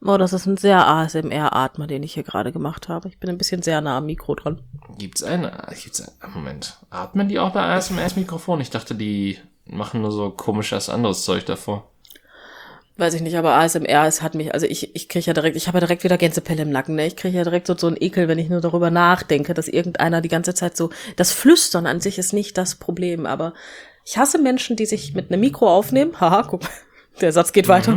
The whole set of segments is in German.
Oh, das ist ein sehr ASMR-Atmer, den ich hier gerade gemacht habe. Ich bin ein bisschen sehr nah am Mikro dran. Moment. Atmen die auch bei ASMR-Mikrofon? Ich dachte, die machen nur so komisches anderes Zeug davor. Weiß ich nicht, aber ASMR, es hat mich, also ich kriege ja direkt, ich habe ja direkt wieder Gänsepelle im Nacken, ne? Ich kriege ja direkt so einen Ekel, wenn ich nur darüber nachdenke, dass irgendeiner die ganze Zeit so, das Flüstern an sich ist nicht das Problem, aber ich hasse Menschen, die sich mit einem Mikro aufnehmen, haha, guck, der Satz geht weiter,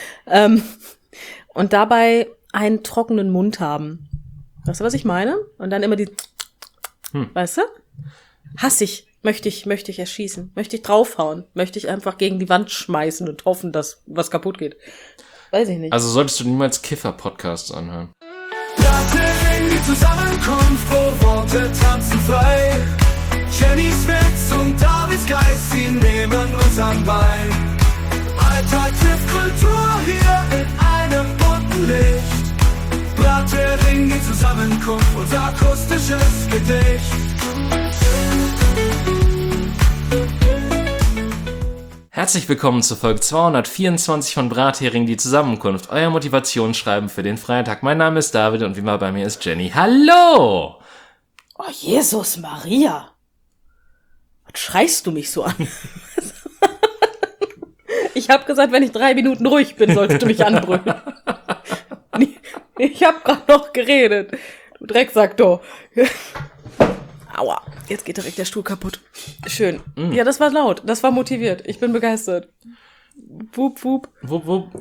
und dabei einen trockenen Mund haben. Weißt du, was ich meine? Und dann immer die, weißt du? Hasse ich. Möchte ich erschießen, möchte ich draufhauen, möchte ich einfach gegen die Wand schmeißen und hoffen, dass was kaputt geht. Weiß ich nicht. Also solltest du niemals Kiffer-Podcasts anhören. Die Zusammenkunft, wo Worte tanzen frei. Jenny Smith und Davids Geist, sie nehmen uns an Bein. Alltag trifft Kultur hier in einem bunten Licht. Blattering, die Zusammenkunft, unser akustisches Gedicht. Herzlich willkommen zur Folge 224 von Brathering, die Zusammenkunft. Euer Motivationsschreiben für den Freitag. Mein Name ist David und wie immer bei mir ist Jenny. Hallo! Oh, Jesus Maria! Was schreist du mich so an? Ich habe gesagt, wenn ich 3 Minuten ruhig bin, sollst du mich anbrüllen. Ich habe gerade noch geredet. Du Drecksack, du. Aua, jetzt geht direkt der Stuhl kaputt. Schön. Ja, das war laut. Das war motiviert. Ich bin begeistert. Wup, wup. Wupp, wupp.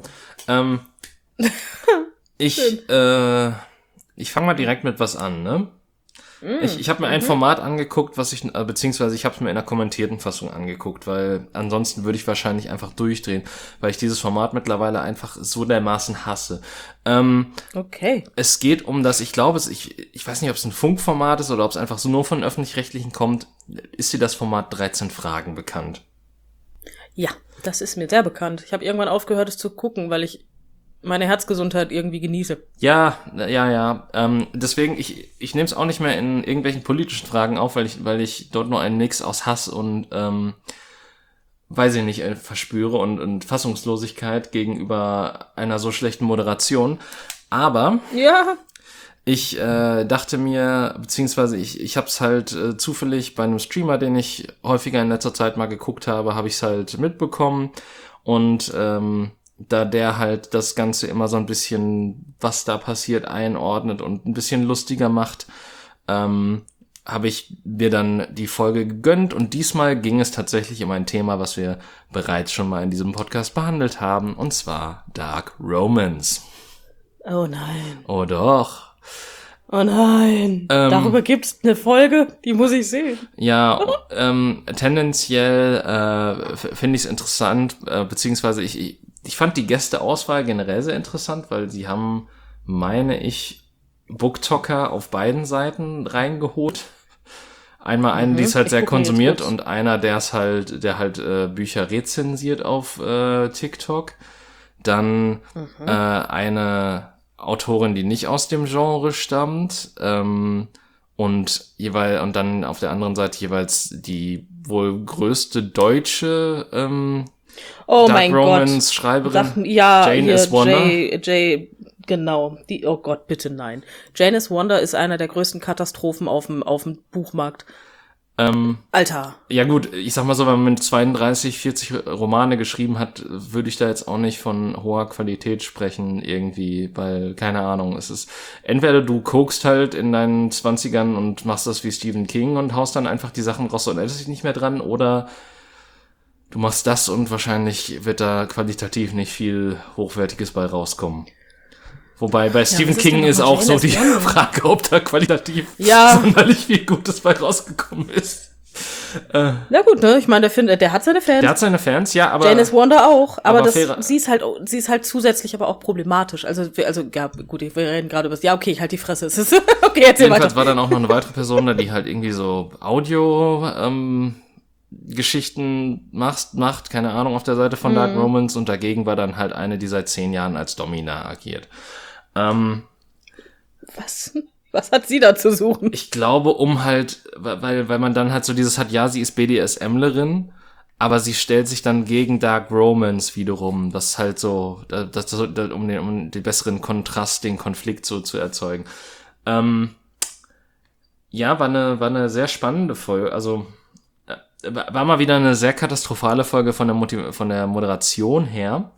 Ich fange mal direkt mit was an, ne? Ich habe mir ein Format angeguckt, beziehungsweise ich habe es mir in einer kommentierten Fassung angeguckt, weil ansonsten würde ich wahrscheinlich einfach durchdrehen, weil ich dieses Format mittlerweile einfach so dermaßen hasse. Okay. Es geht um das, ich glaube, ich weiß nicht, ob es ein Funkformat ist oder ob es einfach so nur von Öffentlich-Rechtlichen kommt. Ist dir das Format 13 Fragen bekannt? Ja, das ist mir sehr bekannt. Ich habe irgendwann aufgehört, es zu gucken, weil ich meine Herzgesundheit irgendwie genieße. Ja. Deswegen, ich nehme es auch nicht mehr in irgendwelchen politischen Fragen auf, weil ich dort nur einen Mix aus Hass und, weiß ich nicht, verspüre und Fassungslosigkeit gegenüber einer so schlechten Moderation. Aber Ja. ich dachte mir, beziehungsweise ich habe es halt zufällig bei einem Streamer, den ich häufiger in letzter Zeit mal geguckt habe, habe ich es halt mitbekommen und da der halt das Ganze immer so ein bisschen, was da passiert, einordnet und ein bisschen lustiger macht, habe ich mir dann die Folge gegönnt und diesmal ging es tatsächlich um ein Thema, was wir bereits schon mal in diesem Podcast behandelt haben, und zwar Dark Romance. Oh nein. Oh doch. Oh nein. Darüber gibt's eine Folge, die muss ich sehen. Ja, tendenziell finde ich es interessant, beziehungsweise ich fand die Gästeauswahl generell sehr interessant, weil sie haben, meine ich, BookToker auf beiden Seiten reingeholt. Einmal einen, die es halt sehr konsumiert, und einer, der halt Bücher rezensiert auf TikTok. Dann eine Autorin, die nicht aus dem Genre stammt, und dann auf der anderen Seite jeweils die wohl größte deutsche Dark Romance Schreiberin, Jane S. Wonder. Genau. Oh Gott, bitte nein. Jane S. Wonder ist einer der größten Katastrophen auf dem Buchmarkt. Alter. Ja gut, ich sag mal so, wenn man mit 32, 40 Romane geschrieben hat, würde ich da jetzt auch nicht von hoher Qualität sprechen irgendwie, weil, keine Ahnung, es ist, entweder du kokst halt in deinen 20ern und machst das wie Stephen King und haust dann einfach die Sachen raus und erinnerst dich nicht mehr dran, oder du machst das und wahrscheinlich wird da qualitativ nicht viel Hochwertiges bei rauskommen. Wobei bei Stephen King ist auch so die Frage, ob da qualitativ sonderlich viel Gutes bei rausgekommen ist. Na gut, ne? Ich meine, der hat seine Fans. Der hat seine Fans, ja, aber Jane S. Wonder auch, aber sie ist halt zusätzlich aber auch problematisch. Also ja, gut, wir reden gerade über das. Ja, okay, ich halt die Fresse. Es ist okay, erzähl jedenfalls weiter. War dann auch noch eine weitere Person da, die halt irgendwie so Audio Geschichten macht, keine Ahnung, auf der Seite von Dark Romance, und dagegen war dann halt eine, die seit 10 Jahren als Domina agiert. Was hat sie da zu suchen? Ich glaube, weil man dann halt so dieses hat, ja, sie ist BDSMlerin, aber sie stellt sich dann gegen Dark Romance wiederum, das halt so, um den besseren Kontrast, den Konflikt so zu erzeugen. Ja, war eine sehr spannende Folge, also war mal wieder eine sehr katastrophale Folge von der Moderation her.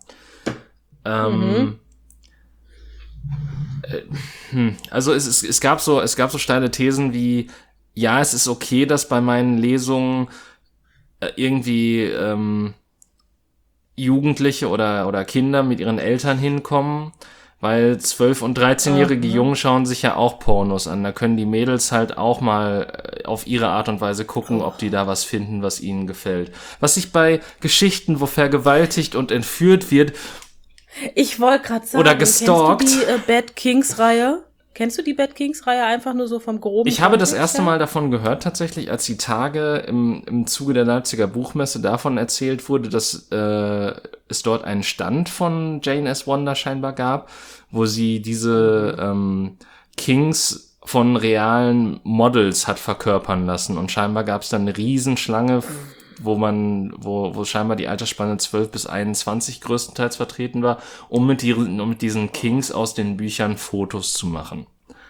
Also es gab so steile Thesen wie, ja, es ist okay, dass bei meinen Lesungen irgendwie Jugendliche oder Kinder mit ihren Eltern hinkommen, weil 12- und 13-jährige Jungen schauen sich ja auch Pornos an. Da können die Mädels halt auch mal auf ihre Art und Weise gucken, ob die da was finden, was ihnen gefällt. Was sich bei Geschichten, wo vergewaltigt und entführt wird, ich wollte gerade sagen, oder gestalkt. Kennst du die Bad Kings-Reihe? Kennst du die Bad Kings-Reihe einfach nur so vom groben Ich habe das Kontext erste her? Mal davon gehört, tatsächlich, als die Tage im Zuge der Leipziger Buchmesse davon erzählt wurde, dass es dort einen Stand von Jane S. Wonder scheinbar gab, wo sie diese Kings von realen Models hat verkörpern lassen. Und scheinbar gab es dann eine Riesenschlange, wo scheinbar die Altersspanne 12 bis 21 größtenteils vertreten war, um mit diesen Kings aus den Büchern Fotos zu machen.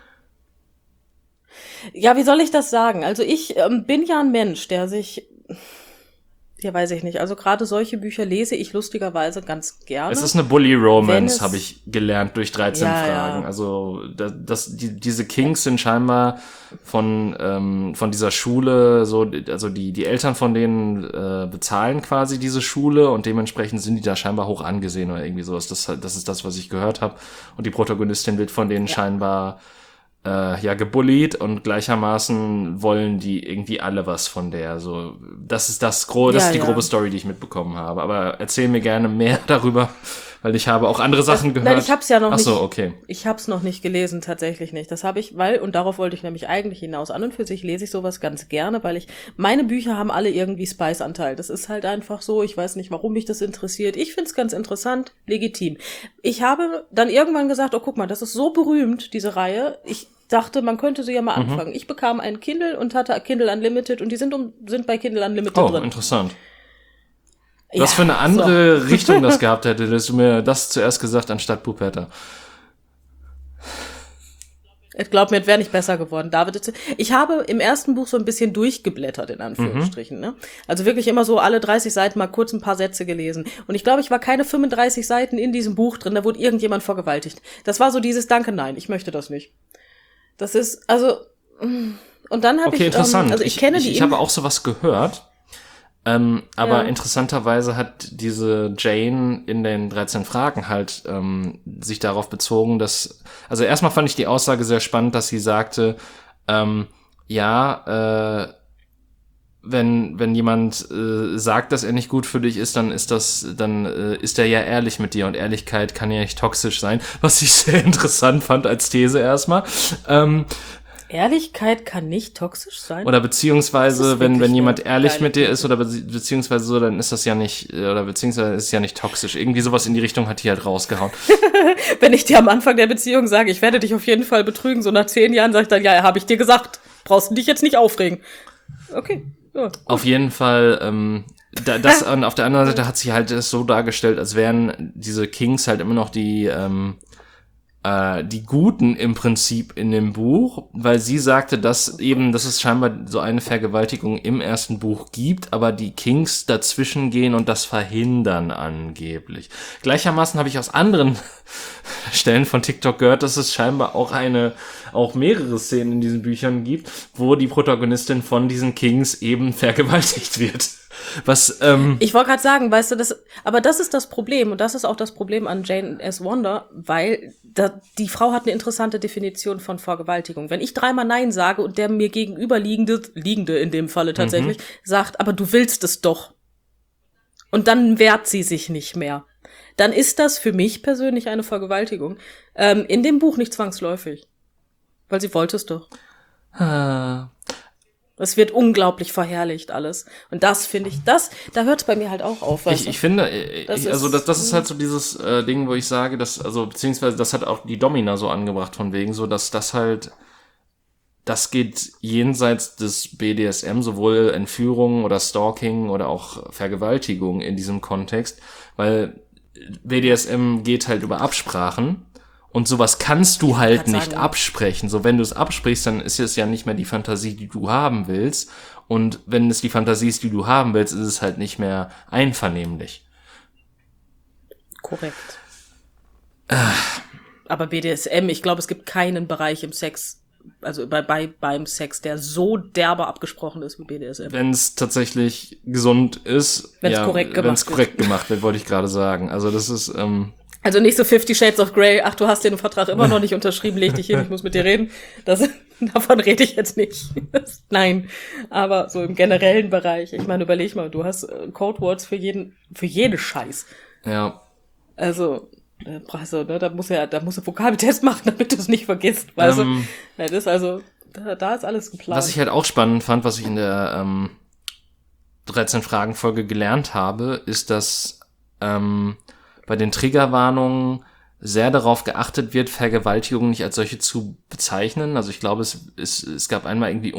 Ja, wie soll ich das sagen? Also ich bin ja ein Mensch, der sich, ja, weiß ich nicht, also gerade solche Bücher lese ich lustigerweise ganz gerne. Es ist eine Bully-Romance, Wenn habe ich gelernt durch 13 Ja, Fragen. ja. Also diese Kings sind scheinbar von dieser Schule, so, also die Eltern von denen bezahlen quasi diese Schule und dementsprechend sind die da scheinbar hoch angesehen oder irgendwie sowas. Das ist das, was ich gehört habe. Und die Protagonistin wird von denen scheinbar gebullied und gleichermaßen wollen die irgendwie alle was von der. So, das ist das ist die grobe Story, die ich mitbekommen habe. Aber erzähl mir gerne mehr darüber, weil ich habe auch andere Sachen gehört. Nein, ich hab's ja noch Ach so, nicht. okay. Ich hab's noch nicht gelesen, tatsächlich nicht. Das habe ich, und darauf wollte ich nämlich eigentlich hinaus. An und für sich lese ich sowas ganz gerne, weil meine Bücher haben alle irgendwie Spice-Anteil. Das ist halt einfach so. Ich weiß nicht, warum mich das interessiert. Ich find's ganz interessant, legitim. Ich habe dann irgendwann gesagt, oh, guck mal, das ist so berühmt, diese Reihe. Ich dachte, man könnte sie ja mal anfangen. Ich bekam ein Kindle und hatte Kindle Unlimited und die sind bei Kindle Unlimited Oh, drin. interessant. Ja, Was für eine andere Richtung das gehabt hätte, dass du mir das zuerst gesagt anstatt Pupetta. Ich glaube mir, es wäre nicht besser geworden. David, ich habe im ersten Buch so ein bisschen durchgeblättert, in Anführungsstrichen. Ne? Also wirklich immer so alle 30 Seiten mal kurz ein paar Sätze gelesen. Und ich glaube, ich war keine 35 Seiten in diesem Buch drin, da wurde irgendjemand vergewaltigt. Das war so dieses Danke, nein, ich möchte das nicht. Das ist, also, und dann habe Okay, interessant. Also ich kenne ich habe auch sowas gehört. Aber interessanterweise hat diese Jane in den 13 Fragen halt sich darauf bezogen, dass, also erstmal fand ich die Aussage sehr spannend, dass sie sagte, wenn jemand sagt, dass er nicht gut für dich ist, dann ist er ja ehrlich mit dir und Ehrlichkeit kann ja nicht toxisch sein, was ich sehr interessant fand als These erstmal. Ehrlichkeit kann nicht toxisch sein? Oder beziehungsweise, wenn jemand ehrlich mit dir These. ist oder beziehungsweise so, dann ist das ja nicht, oder beziehungsweise ist es ja nicht toxisch. Irgendwie sowas in die Richtung hat die halt rausgehauen. Wenn ich dir am Anfang der Beziehung sage, ich werde dich auf jeden Fall betrügen, so nach 10 Jahren sage ich dann, ja, habe ich dir gesagt. Brauchst du dich jetzt nicht aufregen. Okay. Ja. Auf jeden Fall, und auf der anderen Seite hat sie halt es so dargestellt, als wären diese Kings halt immer noch die Guten im Prinzip in dem Buch, weil sie sagte, dass es scheinbar so eine Vergewaltigung im ersten Buch gibt, aber die Kings dazwischen gehen und das verhindern angeblich. Gleichermaßen habe ich aus anderen Stellen von TikTok gehört, dass es scheinbar auch mehrere Szenen in diesen Büchern gibt, wo die Protagonistin von diesen Kings eben vergewaltigt wird. Was, Ich wollte gerade sagen, weißt du, aber das ist das Problem und das ist auch das Problem an Jane S. Wonder, weil die Frau hat eine interessante Definition von Vergewaltigung. Wenn ich 3-mal Nein sage und der mir liegende in dem Falle tatsächlich, sagt, aber du willst es doch. Und dann wehrt sie sich nicht mehr. Dann ist das für mich persönlich eine Vergewaltigung. In dem Buch nicht zwangsläufig. Weil sie wollte es doch. Es wird unglaublich verherrlicht alles. Und das finde ich, da hört es bei mir halt auch auf. Ich finde, das ist halt so dieses Ding, wo ich sage, beziehungsweise das hat auch die Domina so angebracht von wegen, so dass das halt das geht jenseits des BDSM, sowohl Entführung oder Stalking oder auch Vergewaltigung in diesem Kontext, weil BDSM geht halt über Absprachen und sowas kannst du halt nicht absprechen. So, wenn du es absprichst, dann ist es ja nicht mehr die Fantasie, die du haben willst, und wenn es die Fantasie ist, die du haben willst, ist es halt nicht mehr einvernehmlich. Korrekt. Aber BDSM, ich glaube, es gibt keinen Bereich im Sex, also beim Sex, der so derbe abgesprochen ist wie BDSM. Wenn es tatsächlich gesund ist, wenn es korrekt gemacht wird, wollte ich gerade sagen. Also das ist also nicht so 50 Shades of Grey, ach, du hast den Vertrag immer noch nicht unterschrieben, leg dich hin, ich muss mit dir reden. Davon rede ich jetzt nicht. Nein, aber so im generellen Bereich, ich meine, überleg mal, du hast Codewords für jeden Scheiß. Ja. Also, ne, da musst du Vokabeltest machen, damit du es nicht vergisst. Weißt du? Das ist also, da ist alles geplant. Was ich halt auch spannend fand, was ich in der 13-Fragen-Folge gelernt habe, ist, dass bei den Triggerwarnungen sehr darauf geachtet wird, Vergewaltigung nicht als solche zu bezeichnen. Also ich glaube, es gab einmal irgendwie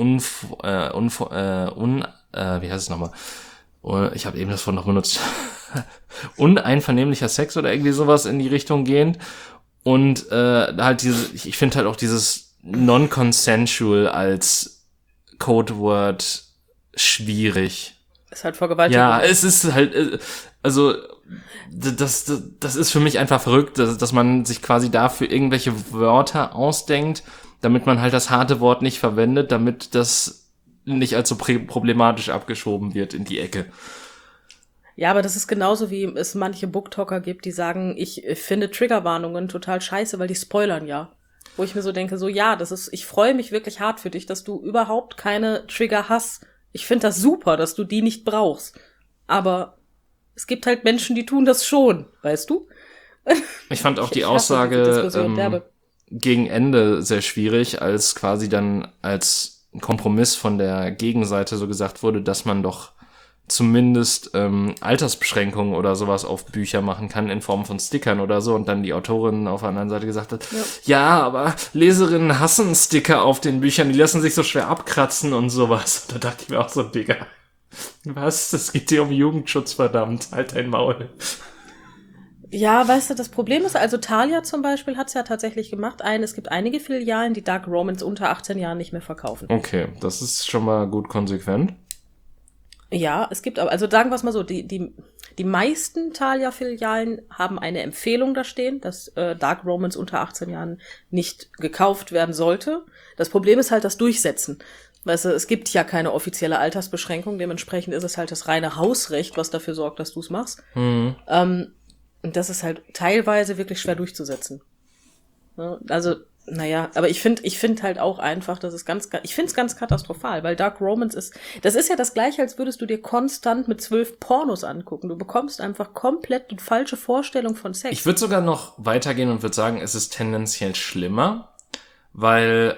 wie heißt es nochmal? Ich habe eben das Wort noch benutzt. Uneinvernehmlicher Sex oder irgendwie sowas in die Richtung gehend. Und halt ich finde halt auch dieses Non-Consensual als Codeword schwierig. Ist halt Vergewaltigung. Ja, es ist halt, also das ist für mich einfach verrückt, dass man sich quasi dafür irgendwelche Wörter ausdenkt, damit man halt das harte Wort nicht verwendet, damit das nicht als so problematisch abgeschoben wird in die Ecke. Ja, aber das ist genauso, wie es manche Booktalker gibt, die sagen, ich finde Triggerwarnungen total scheiße, weil die spoilern ja. Wo ich mir so denke, so ja, ich freue mich wirklich hart für dich, dass du überhaupt keine Trigger hast. Ich finde das super, dass du die nicht brauchst. Aber es gibt halt Menschen, die tun das schon, weißt du? Ich fand auch die Aussage gegen Ende sehr schwierig, als quasi dann als Kompromiss von der Gegenseite so gesagt wurde, dass man doch zumindest Altersbeschränkungen oder sowas auf Bücher machen kann in Form von Stickern oder so, und dann die Autorin auf der anderen Seite gesagt hat, ja, aber Leserinnen hassen Sticker auf den Büchern, die lassen sich so schwer abkratzen und sowas. Da dachte ich mir auch so, Digga, was? Es geht hier um Jugendschutz, verdammt, halt dein Maul. Ja, weißt du, das Problem ist, also Thalia zum Beispiel hat's ja tatsächlich gemacht. Es gibt einige Filialen, die Dark Romance unter 18 Jahren nicht mehr verkaufen. Okay, das ist schon mal gut konsequent. Ja, es gibt aber, also sagen wir es mal so, die meisten Thalia-Filialen haben eine Empfehlung da stehen, dass Dark Romance unter 18 Jahren nicht gekauft werden sollte. Das Problem ist halt das Durchsetzen. Weißt du, es gibt ja keine offizielle Altersbeschränkung, dementsprechend ist es halt das reine Hausrecht, was dafür sorgt, dass du es machst. Mhm. Und das ist halt teilweise wirklich schwer durchzusetzen. Ja, also, naja, aber ich finde halt auch einfach, das ist ich finde es ganz katastrophal, weil Dark Romance das ist ja das Gleiche, als würdest du dir konstant mit 12 Pornos angucken. Du bekommst einfach komplett die falsche Vorstellung von Sex. Ich würde sogar noch weitergehen und würde sagen, es ist tendenziell schlimmer, weil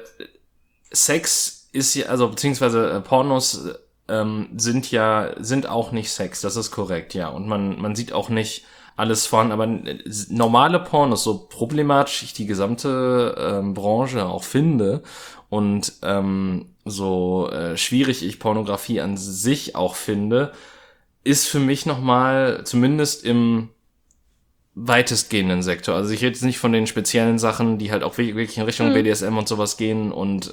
Sex ist ja, also beziehungsweise Pornos sind auch nicht Sex, das ist korrekt, ja. Und man sieht auch nicht alles von, aber normale Pornos, so problematisch ich die gesamte Branche auch finde und so schwierig ich Pornografie an sich auch finde, ist für mich nochmal, zumindest im weitestgehenden Sektor, also ich rede jetzt nicht von den speziellen Sachen, die halt auch wirklich in Richtung BDSM und sowas gehen und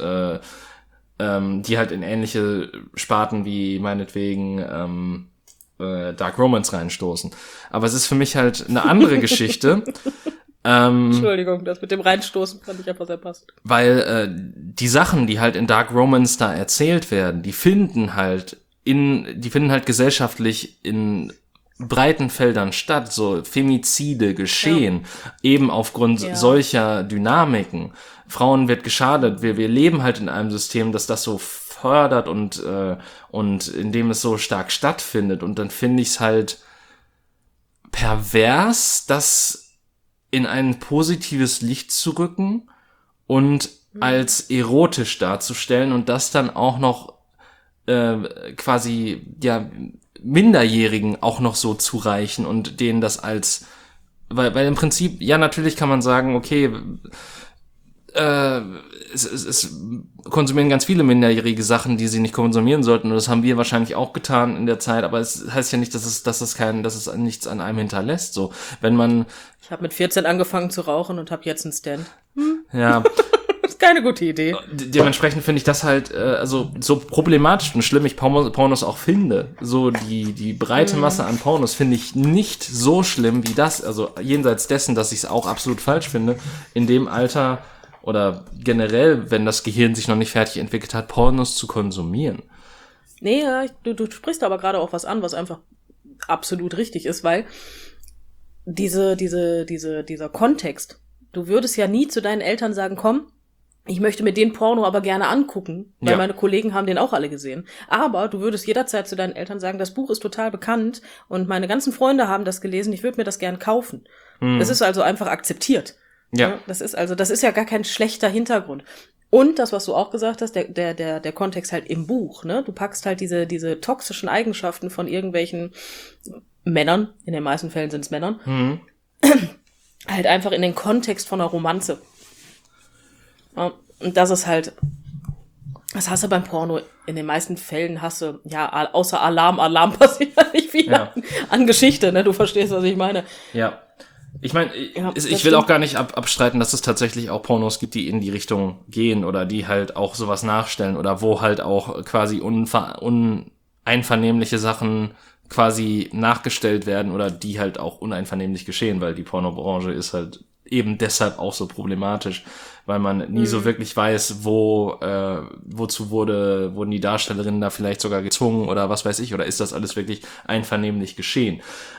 die halt in ähnliche Sparten wie meinetwegen Dark Romance reinstoßen. Aber es ist für mich halt eine andere Geschichte. Entschuldigung, das mit dem Reinstoßen fand ich einfach sehr passend. Weil die Sachen, die halt in Dark Romance da erzählt werden, die finden halt gesellschaftlich in breiten Feldern statt, so Femizide geschehen, eben aufgrund solcher Dynamiken. Frauen wird geschadet, wir leben halt in einem System, das das so fördert und in dem es so stark stattfindet, und dann finde ich es halt pervers, das in ein positives Licht zu rücken und als erotisch darzustellen und das dann auch noch quasi ja Minderjährigen auch noch so zureichen und denen das als, weil im Prinzip, ja, natürlich kann man sagen, okay, es konsumieren ganz viele Minderjährige Sachen, die sie nicht konsumieren sollten. Und das haben wir wahrscheinlich auch getan in der Zeit. Aber es heißt ja nicht, dass es nichts an einem hinterlässt. So, wenn man. Ich habe mit 14 angefangen zu rauchen und habe jetzt einen Stand. Ja. Das ist keine gute Idee. Dementsprechend finde ich das halt, also so problematisch und schlimm ich Pornos auch finde. So die breite Masse an Pornos finde ich nicht so schlimm wie das. Also jenseits dessen, dass ich es auch absolut falsch finde, in dem Alter oder generell, wenn das Gehirn sich noch nicht fertig entwickelt hat, Pornos zu konsumieren. Nee, ja, du sprichst aber gerade auch was an, was einfach absolut richtig ist, weil dieser Kontext, du würdest ja nie zu deinen Eltern sagen, komm, ich möchte mir den Porno aber gerne angucken, weil meine Kollegen haben den auch alle gesehen. Aber du würdest jederzeit zu deinen Eltern sagen, das Buch ist total bekannt und meine ganzen Freunde haben das gelesen, ich würde mir das gern kaufen. Das ist also einfach akzeptiert. Ja. Das ist ja gar kein schlechter Hintergrund. Und das, was du auch gesagt hast, der Kontext halt im Buch, ne? Du packst halt diese toxischen Eigenschaften von irgendwelchen Männern, in den meisten Fällen sind es Männern, halt einfach in den Kontext von einer Romanze. Ja, und das ist halt, das hast du beim Porno, in den meisten Fällen hast du, ja, außer Alarm passiert ja nicht viel an Geschichte, ne? Du verstehst, was ich meine. Ja. Ich meine, ich will auch gar nicht abstreiten, dass es tatsächlich auch Pornos gibt, die in die Richtung gehen oder die halt auch sowas nachstellen oder wo halt auch quasi uneinvernehmliche Sachen quasi nachgestellt werden oder die halt auch uneinvernehmlich geschehen, weil die Pornobranche ist halt eben deshalb auch so problematisch, weil man nie so wirklich weiß, wozu wurden die Darstellerinnen da vielleicht sogar gezwungen oder was weiß ich, oder ist das alles wirklich einvernehmlich geschehen.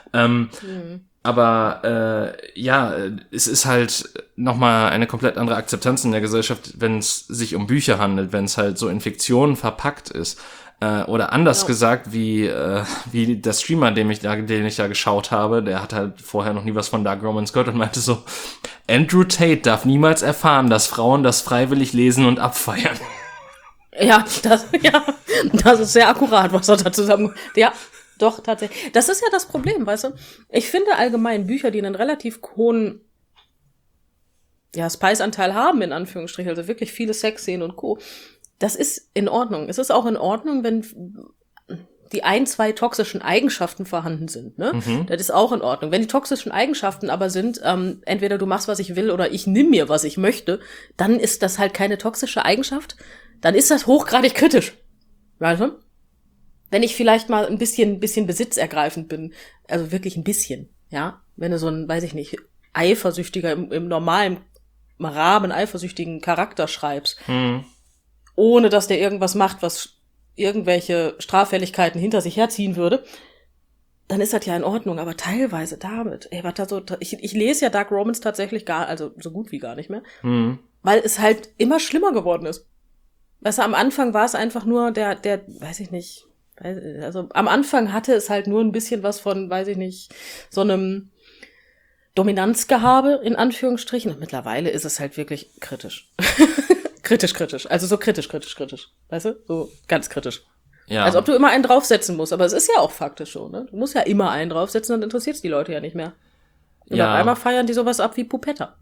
Aber es ist halt nochmal eine komplett andere Akzeptanz in der Gesellschaft, wenn es sich um Bücher handelt, wenn es halt so in Fiktion verpackt ist. Oder anders gesagt, wie der Streamer, den ich da geschaut habe, der hat halt vorher noch nie was von Dark Romance gehört und meinte so, Andrew Tate darf niemals erfahren, dass Frauen das freiwillig lesen und abfeiern. Ja, das ist sehr akkurat, was er da zusammen, ja. Doch, tatsächlich. Das ist ja das Problem, weißt du? Ich finde allgemein Bücher, die einen relativ hohen Spice-Anteil haben, in Anführungsstrichen, also wirklich viele Sexszenen und Co., das ist in Ordnung. Es ist auch in Ordnung, wenn die 2 toxischen Eigenschaften vorhanden sind, ne? Das ist auch in Ordnung. Wenn die toxischen Eigenschaften aber sind, entweder du machst, was ich will, oder ich nimm mir, was ich möchte, dann ist das halt keine toxische Eigenschaft. Dann ist das hochgradig kritisch. Weißt du? Wenn ich vielleicht mal ein bisschen besitzergreifend bin, also wirklich ein bisschen, ja, wenn du so ein, weiß ich nicht, eifersüchtiger, im normalen Rahmen eifersüchtigen Charakter schreibst, ohne dass der irgendwas macht, was irgendwelche Straffälligkeiten hinter sich herziehen würde, dann ist das ja in Ordnung, aber teilweise damit, ich lese ja Dark Romance tatsächlich so gut wie gar nicht mehr, weil es halt immer schlimmer geworden ist. Weißt du, am Anfang war es einfach nur der, weiß ich nicht, also am Anfang hatte es halt nur ein bisschen was von, weiß ich nicht, so einem Dominanzgehabe, in Anführungsstrichen. Und mittlerweile ist es halt wirklich kritisch. kritisch. Also so kritisch. Weißt du? So ganz kritisch. Ja. Als ob du immer einen draufsetzen musst. Aber es ist ja auch faktisch so, ne? Du musst ja immer einen draufsetzen, dann interessiert es die Leute ja nicht mehr. Und auf einmal feiern die sowas ab wie Pupetta.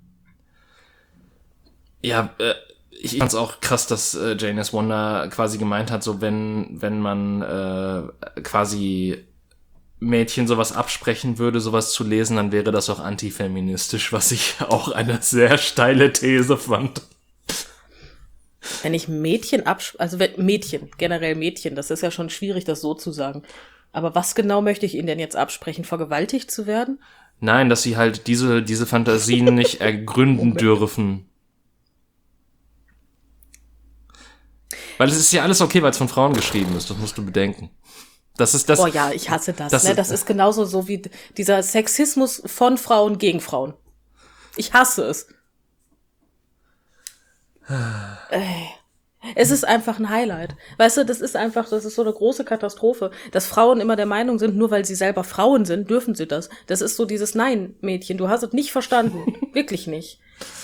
Ja, ich fand's auch krass, dass Jane S. Wonder quasi gemeint hat, so wenn man quasi Mädchen sowas absprechen würde, sowas zu lesen, dann wäre das auch antifeministisch, was ich auch eine sehr steile These fand. Wenn ich Mädchen generell Mädchen, das ist ja schon schwierig, das so zu sagen. Aber was genau möchte ich ihnen denn jetzt absprechen? Vergewaltigt zu werden? Nein, dass sie halt diese Fantasien nicht ergründen dürfen. Weil es ist ja alles okay, weil es von Frauen geschrieben ist, das musst du bedenken. Das ist das. Oh ja, ich hasse das. Das ist genauso so wie dieser Sexismus von Frauen gegen Frauen. Ich hasse es. Es ist einfach ein Highlight. Weißt du, das ist so eine große Katastrophe, dass Frauen immer der Meinung sind, nur weil sie selber Frauen sind, dürfen sie das. Das ist so dieses Nein, Mädchen, du hast es nicht verstanden. Wirklich nicht.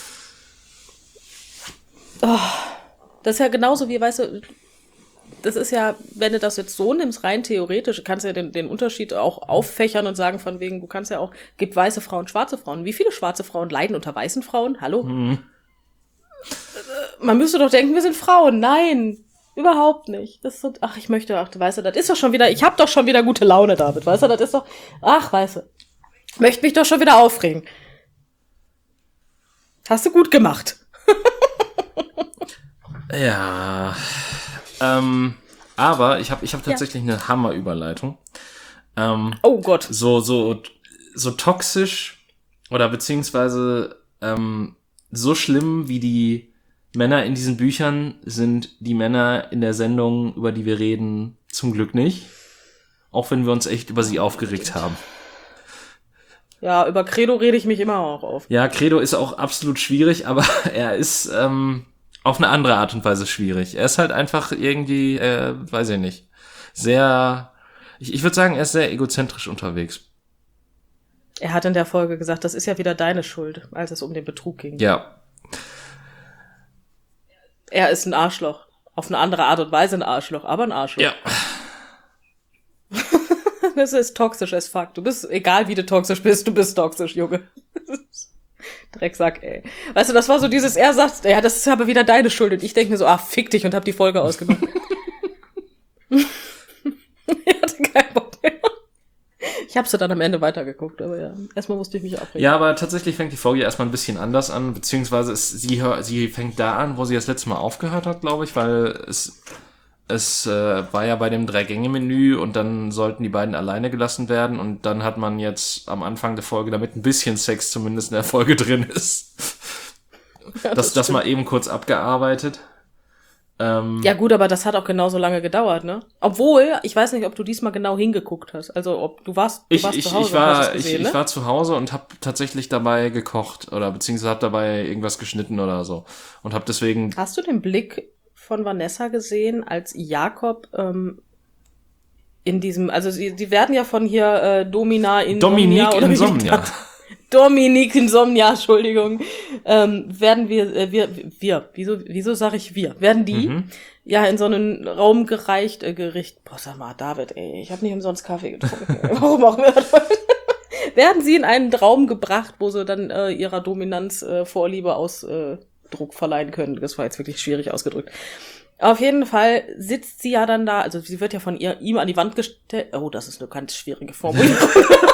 Oh. Das ist ja genauso wie, weißt du, das ist ja, wenn du das jetzt so nimmst, rein theoretisch, kannst du ja den Unterschied auch auffächern und sagen von wegen, du kannst ja auch, gibt weiße Frauen, schwarze Frauen. Wie viele schwarze Frauen leiden unter weißen Frauen? Hallo? man müsste doch denken, wir sind Frauen. Nein, überhaupt nicht. Das ist so, weißt du, das ist doch schon wieder, ich hab doch schon wieder gute Laune, David, weißt du, das ist doch, weißt du, möchte mich doch schon wieder aufregen. Hast du gut gemacht. Ja, aber ich hab tatsächlich eine Hammerüberleitung. Oh Gott. So toxisch oder beziehungsweise so schlimm wie die Männer in diesen Büchern sind die Männer in der Sendung, über die wir reden, zum Glück nicht. Auch wenn wir uns echt über sie aufgeregt haben. Ja, über Credo rede ich mich immer auch auf. Ja, Credo ist auch absolut schwierig, aber er ist auf eine andere Art und Weise schwierig. Er ist halt einfach irgendwie, weiß ich nicht, sehr, ich würde sagen, er ist sehr egozentrisch unterwegs. Er hat in der Folge gesagt, das ist ja wieder deine Schuld, als es um den Betrug ging. Ja. Er ist ein Arschloch. Auf eine andere Art und Weise ein Arschloch, aber ein Arschloch. Ja. Das ist toxisch as fuck. Du bist, egal wie du toxisch bist, du bist toxisch, Junge. Drecksack, ey. Weißt du, das war so dieses, er sagt, ja, das ist aber wieder deine Schuld. Und ich denke mir so, fick dich und hab die Folge ausgemacht. Ich hatte keinen Bock mehr. Ich habe sie dann am Ende weitergeguckt, aber ja, erstmal musste ich mich aufregen. Ja, aber tatsächlich fängt die Folge erstmal ein bisschen anders an, beziehungsweise sie fängt da an, wo sie das letzte Mal aufgehört hat, glaube ich, weil es war ja bei dem 3-Gänge-Menü und dann sollten die beiden alleine gelassen werden und dann hat man jetzt am Anfang der Folge, damit ein bisschen Sex zumindest in der Folge drin ist, Ja, das mal eben kurz abgearbeitet. Ja gut, aber das hat auch genauso lange gedauert, ne? Obwohl, ich weiß nicht, ob du diesmal genau hingeguckt hast. Also ob du warst zu Hause ich und war, hast es gesehen, ich war zu Hause und habe tatsächlich dabei gekocht oder beziehungsweise habe dabei irgendwas geschnitten oder so und habe deswegen. Hast du den Blick von Vanessa gesehen, als Jakob in diesem, also sie werden ja von hier Dominique Insomnia. Dominique Insomnia, Entschuldigung, werden wieso sage ich wir? Werden die ja in so einen Raum gerichtet, boah, sag mal, David, ey, ich habe nicht umsonst Kaffee getrunken. Warum auch immer das werden sie in einen Raum gebracht, wo sie dann ihrer Dominanz Vorliebe Ausdruck verleihen können. Das war jetzt wirklich schwierig ausgedrückt. Auf jeden Fall sitzt sie ja dann da, also sie wird ja von ihm an die Wand gestellt. Oh, das ist eine ganz schwierige Formulierung.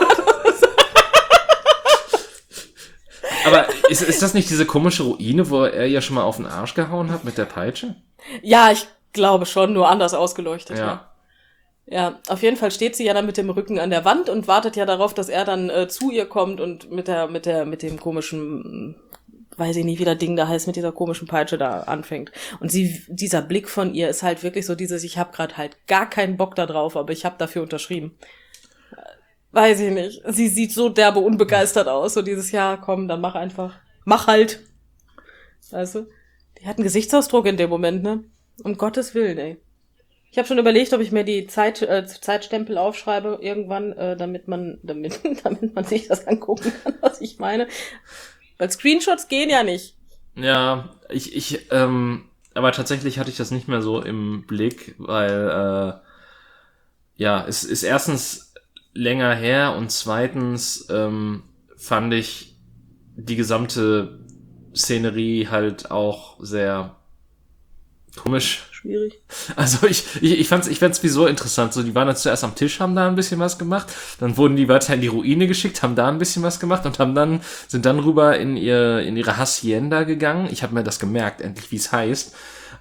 Aber ist das nicht diese komische Ruine, wo er ja schon mal auf den Arsch gehauen hat mit der Peitsche? Ja, ich glaube schon, nur anders ausgeleuchtet, ja. Ja, auf jeden Fall steht sie ja dann mit dem Rücken an der Wand und wartet ja darauf, dass er dann zu ihr kommt und mit dem komischen, weiß ich nicht, wie das Ding da heißt, mit dieser komischen Peitsche da anfängt. Und dieser Blick von ihr ist halt wirklich so dieses, ich habe gerade halt gar keinen Bock da drauf, aber ich habe dafür unterschrieben. Weiß ich nicht. Sie sieht so derbe unbegeistert aus. So dieses, ja, komm, dann mach einfach. Mach halt. Weißt du? Die hat einen Gesichtsausdruck in dem Moment, ne? Um Gottes Willen, ey. Ich habe schon überlegt, ob ich mir die Zeitstempel aufschreibe irgendwann, damit man sich das angucken kann, was ich meine. Weil Screenshots gehen ja nicht. Ja, aber tatsächlich hatte ich das nicht mehr so im Blick, weil, es ist erstens länger her und zweitens fand ich die gesamte Szenerie halt auch sehr komisch. Schwierig. Also ich fand's wieso interessant. So, die waren dann zuerst am Tisch, haben da ein bisschen was gemacht, dann wurden die weiter in die Ruine geschickt, haben da ein bisschen was gemacht und sind dann rüber in ihre Hacienda gegangen. Ich habe mir das gemerkt, endlich wie es heißt.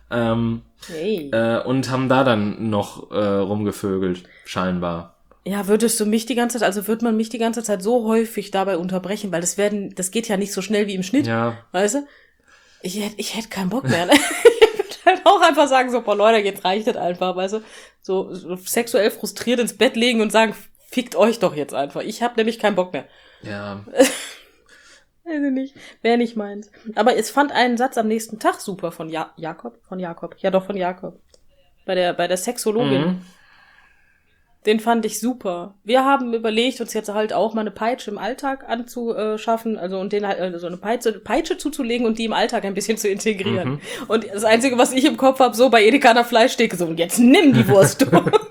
Und haben da dann noch rumgevögelt, scheinbar. Ja, wird man mich die ganze Zeit so häufig dabei unterbrechen, weil das geht ja nicht so schnell wie im Schnitt, weißt du? Ich hätte keinen Bock mehr, ne? Ich würde halt auch einfach sagen, so, boah, Leute, jetzt reicht das einfach, weißt du? So sexuell frustriert ins Bett legen und sagen, fickt euch doch jetzt einfach. Ich habe nämlich keinen Bock mehr. Ja. Weiß ich nicht, wäre nicht meins. Aber es fand einen Satz am nächsten Tag super von Jakob. Ja, doch, von Jakob. Bei der Sexologin. Mhm. Den fand ich super. Wir haben überlegt, uns jetzt halt auch mal eine Peitsche im Alltag anzuschaffen, also und den halt so eine Peitsche zuzulegen und die im Alltag ein bisschen zu integrieren. Mhm. Und das Einzige, was ich im Kopf habe, so bei Edeka nach Fleischtheke, so, und jetzt nimm die Wurst, du.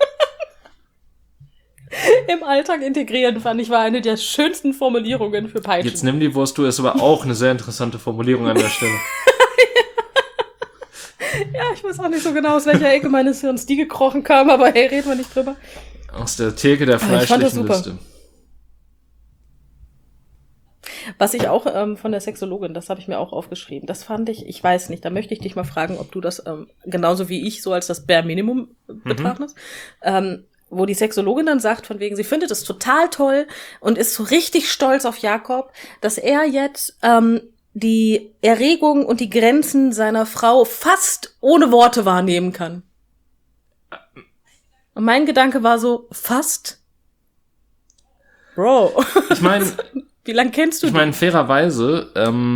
Im Alltag integrieren, fand ich, war eine der schönsten Formulierungen für Peitschen. Jetzt nimm die Wurst, du, ist aber auch eine sehr interessante Formulierung an der Stelle. Ja, ich weiß auch nicht so genau, aus welcher Ecke meines Hirns die gekrochen kam, aber hey, reden wir nicht drüber. Aus der Theke der ich fand das fleischlichen super. Liste. Was ich auch von der Sexologin, das habe ich mir auch aufgeschrieben, das fand ich weiß nicht, da möchte ich dich mal fragen, ob du das genauso wie ich so als das Bare Minimum betrachtest, wo die Sexologin dann sagt, von wegen, sie findet es total toll und ist so richtig stolz auf Jakob, dass er jetzt die Erregung und die Grenzen seiner Frau fast ohne Worte wahrnehmen kann. Und mein Gedanke war so, fast? Bro. Ich meine, wie lange kennst du Ich meine, fairerweise,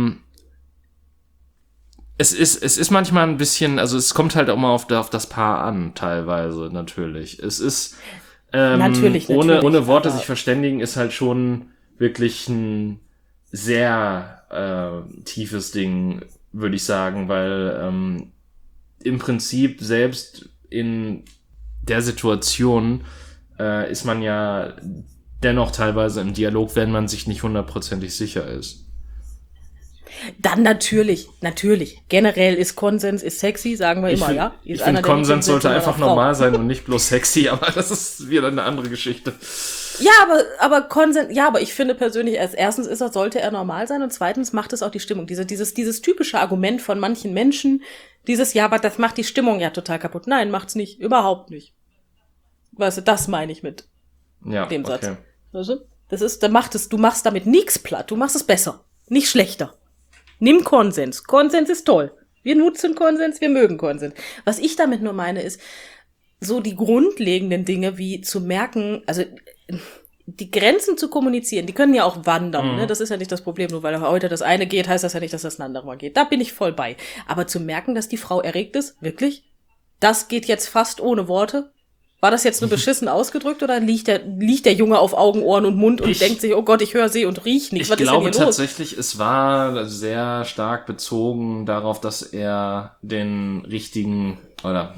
es ist manchmal ein bisschen, also es kommt halt auch mal auf das Paar an, teilweise, natürlich. Es ist, Natürlich, ohne Worte aber sich verständigen, ist halt schon wirklich ein sehr tiefes Ding, würde ich sagen, weil im Prinzip selbst in der Situation ist man ja dennoch teilweise im Dialog, wenn man sich nicht 100% sicher ist. Dann natürlich. Generell ist Konsens, ist sexy, sagen wir immer, ja. Ich finde, Konsens sollte einfach normal sein und nicht bloß sexy, aber das ist wieder eine andere Geschichte. Ja, aber Konsens, ja, aber ich finde persönlich, erstens sollte er normal sein und zweitens macht es auch die Stimmung. Dieses typische Argument von manchen Menschen, ja, aber das macht die Stimmung ja total kaputt. Nein, macht's nicht, überhaupt nicht. Weißt du, das meine ich mit dem Satz. Okay. Weißt du? Du machst damit nichts platt, du machst es besser, nicht schlechter. Nimm Konsens. Konsens ist toll. Wir nutzen Konsens, wir mögen Konsens. Was ich damit nur meine, ist so die grundlegenden Dinge wie zu merken, also die Grenzen zu kommunizieren, die können ja auch wandern, ne? Das ist ja nicht das Problem, nur weil heute das eine geht, heißt das ja nicht, dass das andere mal geht. Da bin ich voll bei. Aber zu merken, dass die Frau erregt ist, wirklich, das geht jetzt fast ohne Worte. War das jetzt nur beschissen ausgedrückt oder liegt der Junge auf Augen, Ohren und Mund und denkt sich, oh Gott, ich höre, sehe und riech nicht. Ich glaube tatsächlich, es war sehr stark bezogen darauf, dass er den richtigen oder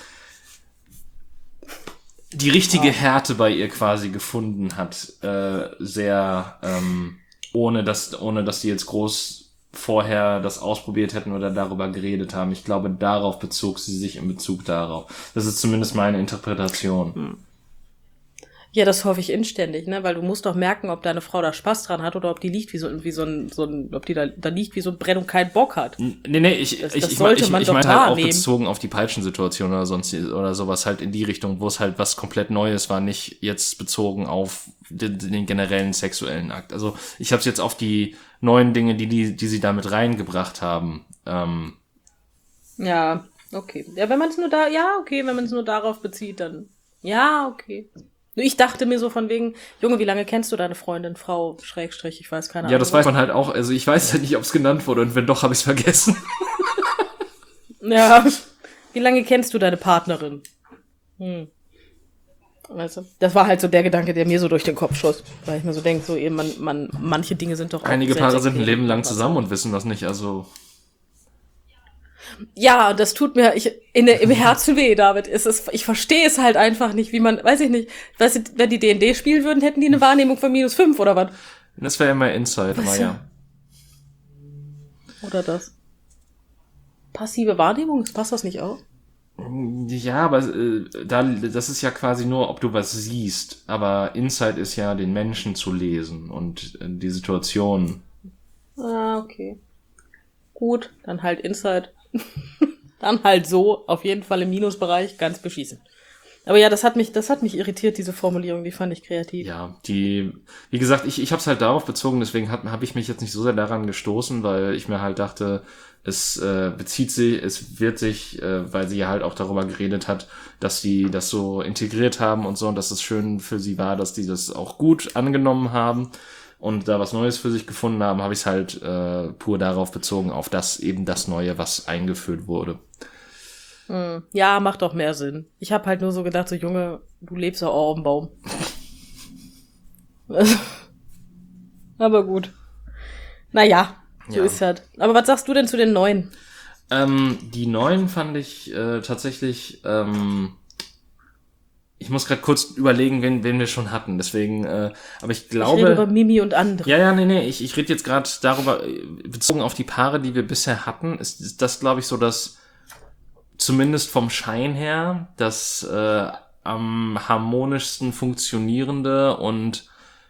die richtige Härte bei ihr quasi gefunden hat, sehr ohne dass die jetzt groß vorher das ausprobiert hätten oder darüber geredet haben. Ich glaube, darauf bezog sie sich in Bezug darauf. Das ist zumindest meine Interpretation. Ja, das hoffe ich inständig, ne, weil du musst doch merken, ob deine Frau da Spaß dran hat oder ob die liegt ob die da liegt wie so ein Brett und keinen Bock hat. Nee, ich meine halt auch bezogen auf die Peitschensituation oder sonst oder sowas halt in die Richtung, wo es halt was komplett Neues war, nicht jetzt bezogen auf den generellen sexuellen Akt. Also ich habe es jetzt auf die neuen Dinge, die sie damit reingebracht haben. Ja, okay. Ja, wenn man es nur darauf bezieht, dann ja, okay. Ich dachte mir so von wegen, Junge, wie lange kennst du deine Freundin, Frau, Schrägstrich, ich weiß keine Ahnung. Ja, das weiß man halt auch, also ich weiß ja nicht, ob es genannt wurde und wenn doch, habe ich es vergessen. Ja, wie lange kennst du deine Partnerin? Weißt du, das war halt so der Gedanke, der mir so durch den Kopf schoss, weil ich mir so denke, so eben, manche Dinge sind doch auch einige Paare sind ein Leben lang zusammen und wissen das nicht, also ja, das tut mir im Herzen weh, David. Ich verstehe es halt einfach nicht, wie man, weiß ich nicht, wenn die D&D spielen würden, hätten die eine Wahrnehmung von -5 oder was? Das wäre immer Insight, aber ja. Oder das. Passive Wahrnehmung, passt das nicht auch? Ja, aber das ist ja quasi nur, ob du was siehst. Aber Insight ist ja, den Menschen zu lesen und die Situation. Ah, okay. Gut, dann halt Insight. Dann halt so, auf jeden Fall im Minusbereich, ganz beschießen. Aber ja, das hat mich irritiert, diese Formulierung, die fand ich kreativ. Ja, wie gesagt, ich habe es halt darauf bezogen, deswegen habe ich mich jetzt nicht so sehr daran gestoßen, weil ich mir halt dachte, es wird sich, weil sie ja halt auch darüber geredet hat, dass sie das so integriert haben und so und dass es schön für sie war, dass die das auch gut angenommen haben und da was Neues für sich gefunden haben, habe ich es halt pur darauf bezogen, auf das Neue, was eingeführt wurde. Ja, macht doch mehr Sinn. Ich habe halt nur so gedacht, so Junge, du lebst ja auch auf dem Baum. Aber gut. Naja, so ist halt. Aber was sagst du denn zu den Neuen? Die Neuen fand ich tatsächlich, ich muss gerade kurz überlegen, wen wir schon hatten, deswegen, aber ich glaube... Ich rede über Mimi und andere. Ja, nee, ich rede jetzt gerade darüber, bezogen auf die Paare, die wir bisher hatten, ist das, glaube ich, so das zumindest vom Schein her das am harmonischsten funktionierende und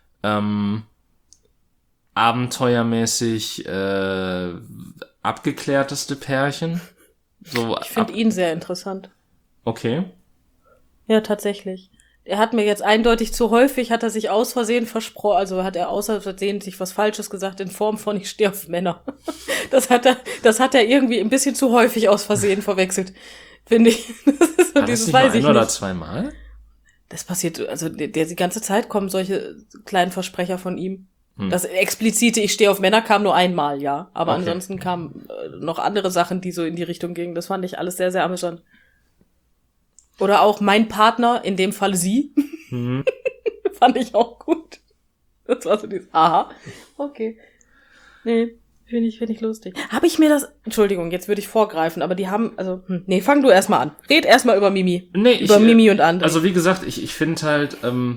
abenteuermäßig abgeklärteste Pärchen. So Ich finde ihn sehr interessant. Okay. Ja, tatsächlich. Er hat mir jetzt eindeutig zu häufig, hat er sich aus Versehen versprochen, also hat er außer Versehen sich was Falsches gesagt in Form von ich stehe auf Männer. Das hat er irgendwie ein bisschen zu häufig aus Versehen verwechselt, finde ich. Das ist so War das dieses nicht nur weiß ich ein oder nicht. zweimal? Das passiert, also die ganze Zeit kommen solche kleinen Versprecher von ihm. Das explizite ich stehe auf Männer kam nur einmal, ja. Aber Okay. ansonsten kamen noch andere Sachen, die so in die Richtung gingen. Das fand ich alles sehr, sehr amüsant. Oder auch mein Partner, in dem Fall sie. Fand ich auch gut. Das war so dieses, aha, okay. Nee, finde ich lustig. Habe ich mir das, Entschuldigung, jetzt würde ich vorgreifen, aber die haben, also, nee, fang du erstmal an. Red erstmal über Mimi. Nee, Über Mimi und André. Also wie gesagt, ich finde halt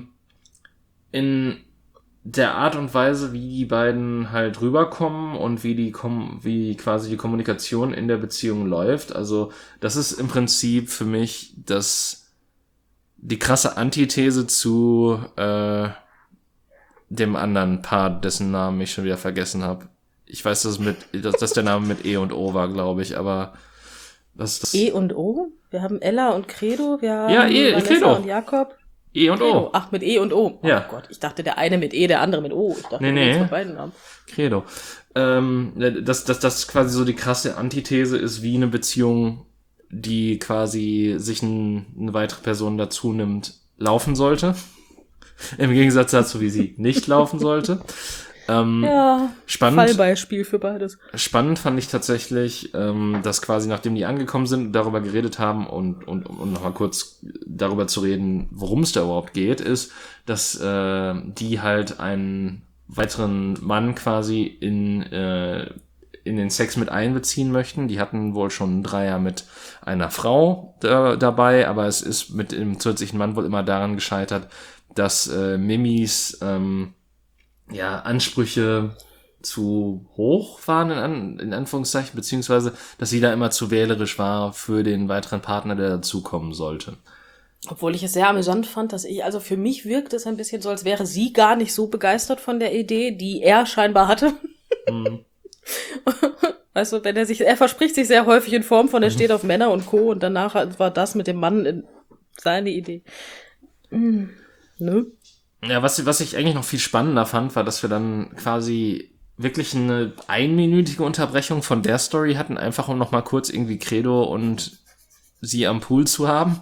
in der Art und Weise, wie die beiden halt rüberkommen und wie quasi die Kommunikation in der Beziehung läuft, also das ist im Prinzip für mich die krasse Antithese zu dem anderen Paar, dessen Namen ich schon wieder vergessen habe. Ich weiß, dass der Name mit E und O war, glaube ich, aber das E und O? Wir haben Ella und Credo, wir haben Ja, Vanessa Credo. und Jakob. E und Credo. O. Ach, mit E und O. Oh Ja. Gott, ich dachte, der eine mit E, der andere mit O. Ich dachte, Nee, wir nee. von beiden haben. Credo. Dass quasi so die krasse Antithese ist, wie eine Beziehung, die quasi sich eine weitere Person dazu nimmt, laufen sollte. Im Gegensatz dazu, wie sie nicht laufen sollte. Ja, Spannend. Fallbeispiel für beides. Spannend fand ich tatsächlich, dass quasi nachdem die angekommen sind, darüber geredet haben und nochmal kurz darüber zu reden, worum es da überhaupt geht, ist, dass die halt einen weiteren Mann quasi in den Sex mit einbeziehen möchten. Die hatten wohl schon einen Dreier mit einer Frau dabei, aber es ist mit dem zusätzlichen Mann wohl immer daran gescheitert, dass Mimis Ansprüche zu hoch waren, in Anführungszeichen, beziehungsweise, dass sie da immer zu wählerisch war für den weiteren Partner, der dazukommen sollte. Obwohl ich es sehr amüsant fand, also für mich wirkt es ein bisschen so, als wäre sie gar nicht so begeistert von der Idee, die er scheinbar hatte. Weißt du, er verspricht sich sehr häufig in Form von, er steht auf Männer und Co. und danach war das mit dem Mann seine Idee. Ne? Ja, was ich eigentlich noch viel spannender fand, war, dass wir dann quasi wirklich eine einminütige Unterbrechung von der Story hatten, einfach um nochmal kurz irgendwie Credo und sie am Pool zu haben.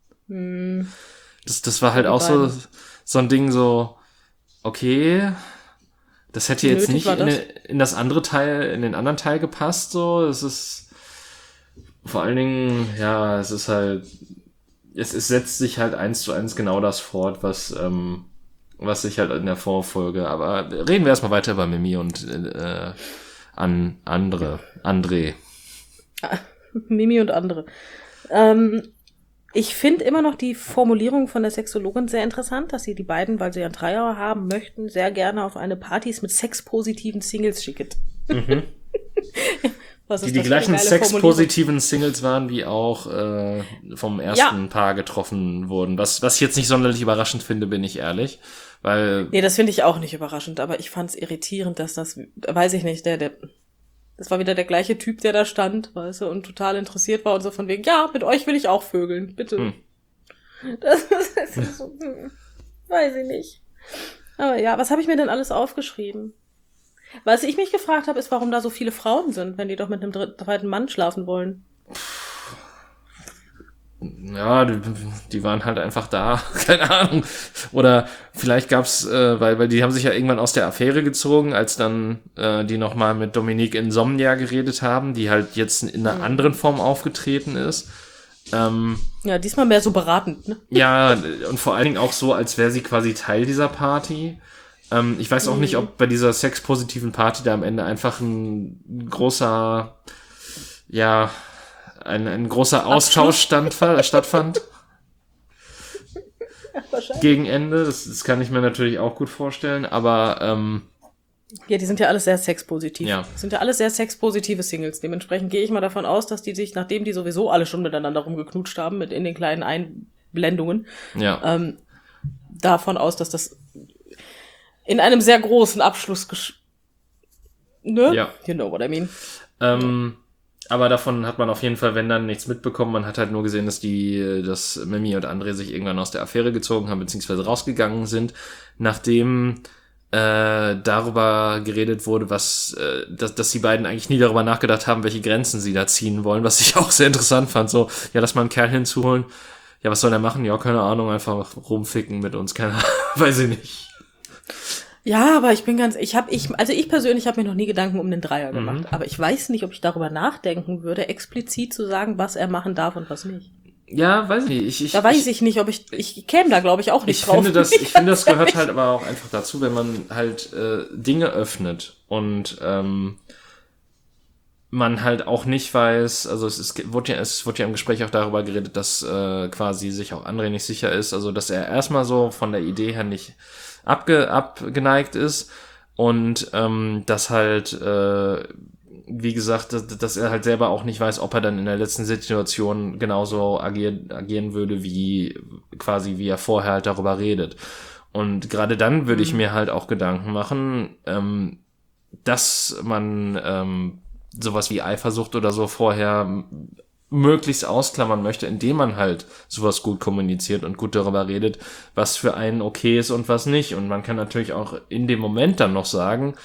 Das war halt Die auch so ein Ding so, okay, das hätte jetzt Nötig nicht war das? in den anderen Teil gepasst, so. Es ist vor allen Dingen, ja, es setzt sich halt 1:1 genau das fort, was sich halt in der Vorfolge, aber reden wir erstmal weiter über Mimi und André. Mimi und andere. Ich finde immer noch die Formulierung von der Sexologin sehr interessant, dass sie die beiden, weil sie ja einen Dreier haben möchten, sehr gerne auf eine Partys mit sexpositiven Singles schickt. Was ist Die das für eine gleichen geile sexpositiven Singles waren, wie auch vom ersten Paar getroffen wurden. Was ich jetzt nicht sonderlich überraschend finde, bin ich ehrlich. Weil Nee, das finde ich auch nicht überraschend, aber ich fand es irritierend, dass das, weiß ich nicht, das war wieder der gleiche Typ, der da stand, weißt du, und total interessiert war und so von wegen, ja, mit euch will ich auch vögeln, bitte. Das ist so, weiß ich nicht. Aber ja, was habe ich mir denn alles aufgeschrieben? Was ich mich gefragt habe, ist, warum da so viele Frauen sind, wenn die doch mit einem zweiten Mann schlafen wollen. ja, die waren halt einfach da, keine Ahnung. Oder vielleicht gab's, weil die haben sich ja irgendwann aus der Affäre gezogen, als dann die nochmal mit Dominique Insomnia geredet haben, die halt jetzt in einer anderen Form aufgetreten ist. Ja, diesmal mehr so beratend, ne? Ja, und vor allen Dingen auch so, als wäre sie quasi Teil dieser Party. Ich weiß auch nicht, ob bei dieser sexpositiven Party da am Ende einfach ein großer, ja, ein großer Austausch stattfand. Ja, wahrscheinlich. Gegen Ende. Das kann ich mir natürlich auch gut vorstellen, aber Ja, die sind ja alles sehr sexpositiv. Ja. Das sind ja alles sehr sexpositive Singles. Dementsprechend gehe ich mal davon aus, dass die sich, nachdem die sowieso alle schon miteinander rumgeknutscht haben, mit in den kleinen Einblendungen, davon aus, dass das in einem sehr großen Abschluss ne? Ja. You know what I mean. Aber davon hat man auf jeden Fall, wenn dann, nichts mitbekommen. Man hat halt nur gesehen, dass Mimi und André sich irgendwann aus der Affäre gezogen haben, beziehungsweise rausgegangen sind, nachdem darüber geredet wurde, dass die beiden eigentlich nie darüber nachgedacht haben, welche Grenzen sie da ziehen wollen, was ich auch sehr interessant fand. So, ja, lass mal einen Kerl hinzuholen. Ja, was soll der machen? Ja, keine Ahnung, einfach rumficken mit uns, keine Ahnung, weiß ich nicht. Ja, aber ich persönlich habe mir noch nie Gedanken um den Dreier gemacht. Aber ich weiß nicht, ob ich darüber nachdenken würde, explizit zu sagen, was er machen darf und was nicht. Ja, weiß ich nicht. Weiß ich nicht, ob ich käme da, glaube ich, auch nicht drauf. Ich finde, das gehört halt aber auch einfach dazu, wenn man halt Dinge öffnet und man halt auch nicht weiß, also es wurde ja im Gespräch auch darüber geredet, dass quasi sich auch André nicht sicher ist, also dass er erstmal so von der Idee her nicht abgeneigt ist und dass halt wie gesagt, dass er halt selber auch nicht weiß, ob er dann in der letzten Situation genauso agieren würde, wie er vorher halt darüber redet. Und gerade dann würde ich mir halt auch Gedanken machen, dass man sowas wie Eifersucht oder so vorher möglichst ausklammern möchte, indem man halt sowas gut kommuniziert und gut darüber redet, was für einen okay ist und was nicht. Und man kann natürlich auch in dem Moment dann noch sagen,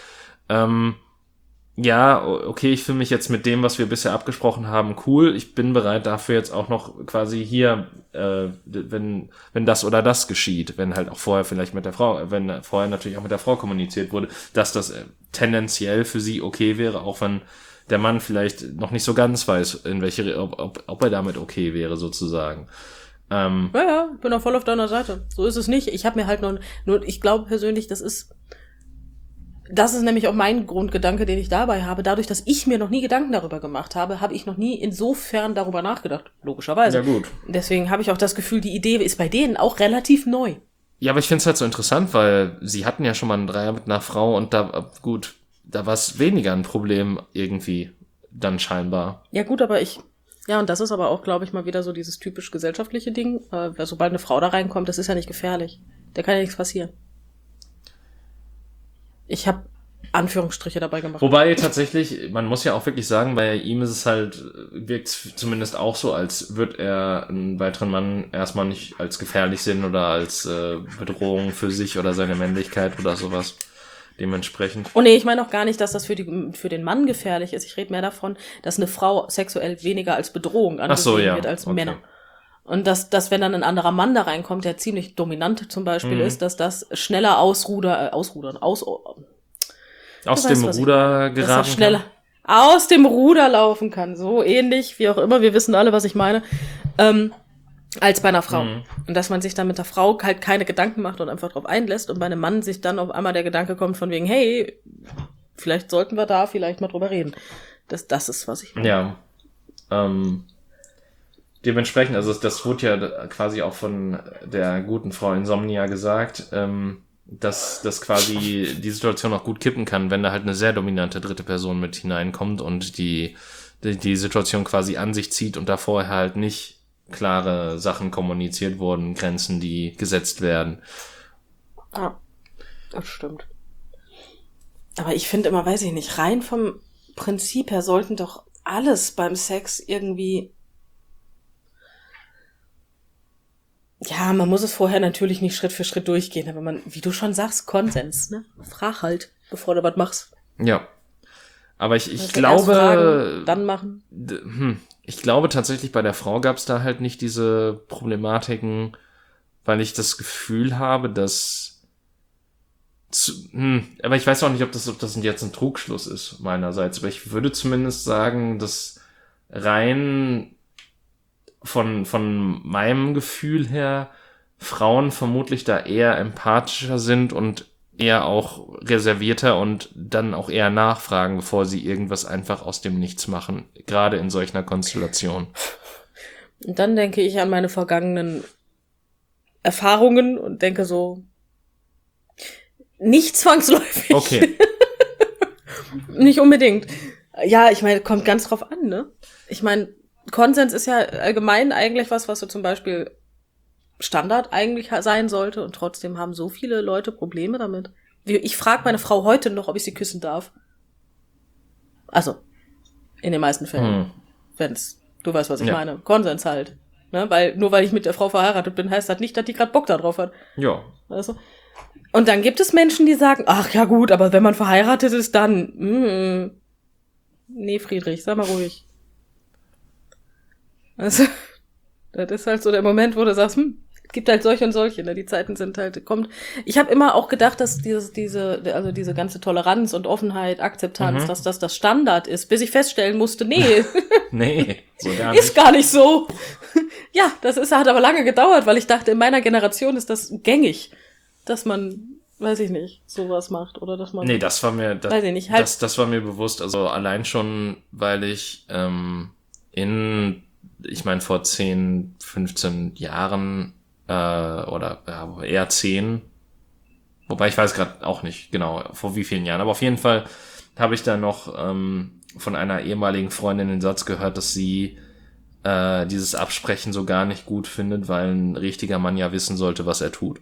ja, okay, ich fühle mich jetzt mit dem, was wir bisher abgesprochen haben, cool. Ich bin bereit dafür jetzt auch noch quasi hier, wenn das oder das geschieht, wenn halt auch vorher vielleicht wenn vorher natürlich auch mit der Frau kommuniziert wurde, dass das tendenziell für sie okay wäre, auch wenn der Mann vielleicht noch nicht so ganz weiß, ob er damit okay wäre, sozusagen. Ja, ich bin auch voll auf deiner Seite. So ist es nicht. Ich habe mir halt nur, ich glaube persönlich, das ist nämlich auch mein Grundgedanke, den ich dabei habe. Dadurch, dass ich mir noch nie Gedanken darüber gemacht habe, habe ich noch nie insofern darüber nachgedacht. Logischerweise. Ja, gut. Deswegen habe ich auch das Gefühl, die Idee ist bei denen auch relativ neu. Ja, aber ich finde es halt so interessant, weil sie hatten ja schon mal einen Dreier mit einer Frau und da war es weniger ein Problem irgendwie dann scheinbar. Ja gut, aber und das ist aber auch, glaube ich, mal wieder so dieses typisch gesellschaftliche Ding. Sobald eine Frau da reinkommt, das ist ja nicht gefährlich. Da kann ja nichts passieren. Ich habe Anführungsstriche dabei gemacht. Wobei tatsächlich, man muss ja auch wirklich sagen, bei ihm ist es halt, wirkt zumindest auch so, als würde er einen weiteren Mann erstmal nicht als gefährlich sehen oder als Bedrohung für sich oder seine Männlichkeit oder sowas. Dementsprechend. Oh nee, ich meine auch gar nicht, dass das für den Mann gefährlich ist. Ich rede mehr davon, dass eine Frau sexuell weniger als Bedrohung angesehen wird als Männer. Und dass wenn dann ein anderer Mann da reinkommt, der ziemlich dominant zum Beispiel ist, dass das schneller aus dem Ruder geraten schneller aus dem Ruder laufen kann. So ähnlich, wie auch immer, wir wissen alle, was ich meine, als bei einer Frau. Und dass man sich dann mit der Frau halt keine Gedanken macht und einfach drauf einlässt und bei einem Mann sich dann auf einmal der Gedanke kommt von wegen, hey, vielleicht sollten wir da vielleicht mal drüber reden. Das ist, was ich meine. Ja. Dementsprechend, also das wurde ja quasi auch von der guten Frau Insomnia gesagt, dass das quasi die Situation auch gut kippen kann, wenn da halt eine sehr dominante dritte Person mit hineinkommt und die Situation quasi an sich zieht und da vorher halt nicht klare Sachen kommuniziert wurden, Grenzen, die gesetzt werden. Ja, das stimmt. Aber ich finde immer, weiß ich nicht, rein vom Prinzip her sollten doch alles beim Sex irgendwie... Ja, man muss es vorher natürlich nicht Schritt für Schritt durchgehen, aber man, wie du schon sagst, Konsens, ne? Frag halt, bevor du was machst. Ja. Aber ich also glaube... Erst fragen, dann machen. Ich glaube tatsächlich, bei der Frau gab es da halt nicht diese Problematiken, weil ich das Gefühl habe, dass... aber ich weiß auch nicht, ob das jetzt ein Trugschluss ist meinerseits, aber ich würde zumindest sagen, dass rein von meinem Gefühl her Frauen vermutlich da eher empathischer sind und eher auch reservierter und dann auch eher nachfragen, bevor sie irgendwas einfach aus dem Nichts machen, gerade in solch einer Konstellation. Und dann denke ich an meine vergangenen Erfahrungen und denke so, nicht zwangsläufig. Okay. Nicht unbedingt. Ja, ich meine, kommt ganz drauf an, ne? Ich meine, Konsens ist ja allgemein eigentlich was so zum Beispiel Standard eigentlich sein sollte und trotzdem haben so viele Leute Probleme damit. Ich frage meine Frau heute noch, ob ich sie küssen darf. Also, in den meisten Fällen. Wenn's, du weißt, was ich meine. Konsens halt. Ne? Weil ich mit der Frau verheiratet bin, heißt das nicht, dass die gerade Bock da drauf hat. Ja. Also. Und dann gibt es Menschen, die sagen, ach ja gut, aber wenn man verheiratet ist, dann, nee, Friedrich, sag mal ruhig. Also, das ist halt so der Moment, wo du sagst, es gibt halt solche und solche, ne? Die Zeiten sind halt, ich habe immer auch gedacht, dass diese ganze Toleranz und Offenheit, Akzeptanz, dass das Standard ist, bis ich feststellen musste, nee. Nee, so gar nicht. Ist gar nicht so. Ja, hat aber lange gedauert, weil ich dachte, in meiner Generation ist das gängig, dass man, weiß ich nicht, sowas macht oder dass man. Nee, das war mir, weiß ich nicht, halt. Das war mir bewusst, also allein schon, weil ich ich meine vor 10, 15 Jahren oder eher 10, wobei ich weiß gerade auch nicht genau, vor wie vielen Jahren, aber auf jeden Fall habe ich da noch von einer ehemaligen Freundin den Satz gehört, dass sie dieses Absprechen so gar nicht gut findet, weil ein richtiger Mann ja wissen sollte, was er tut.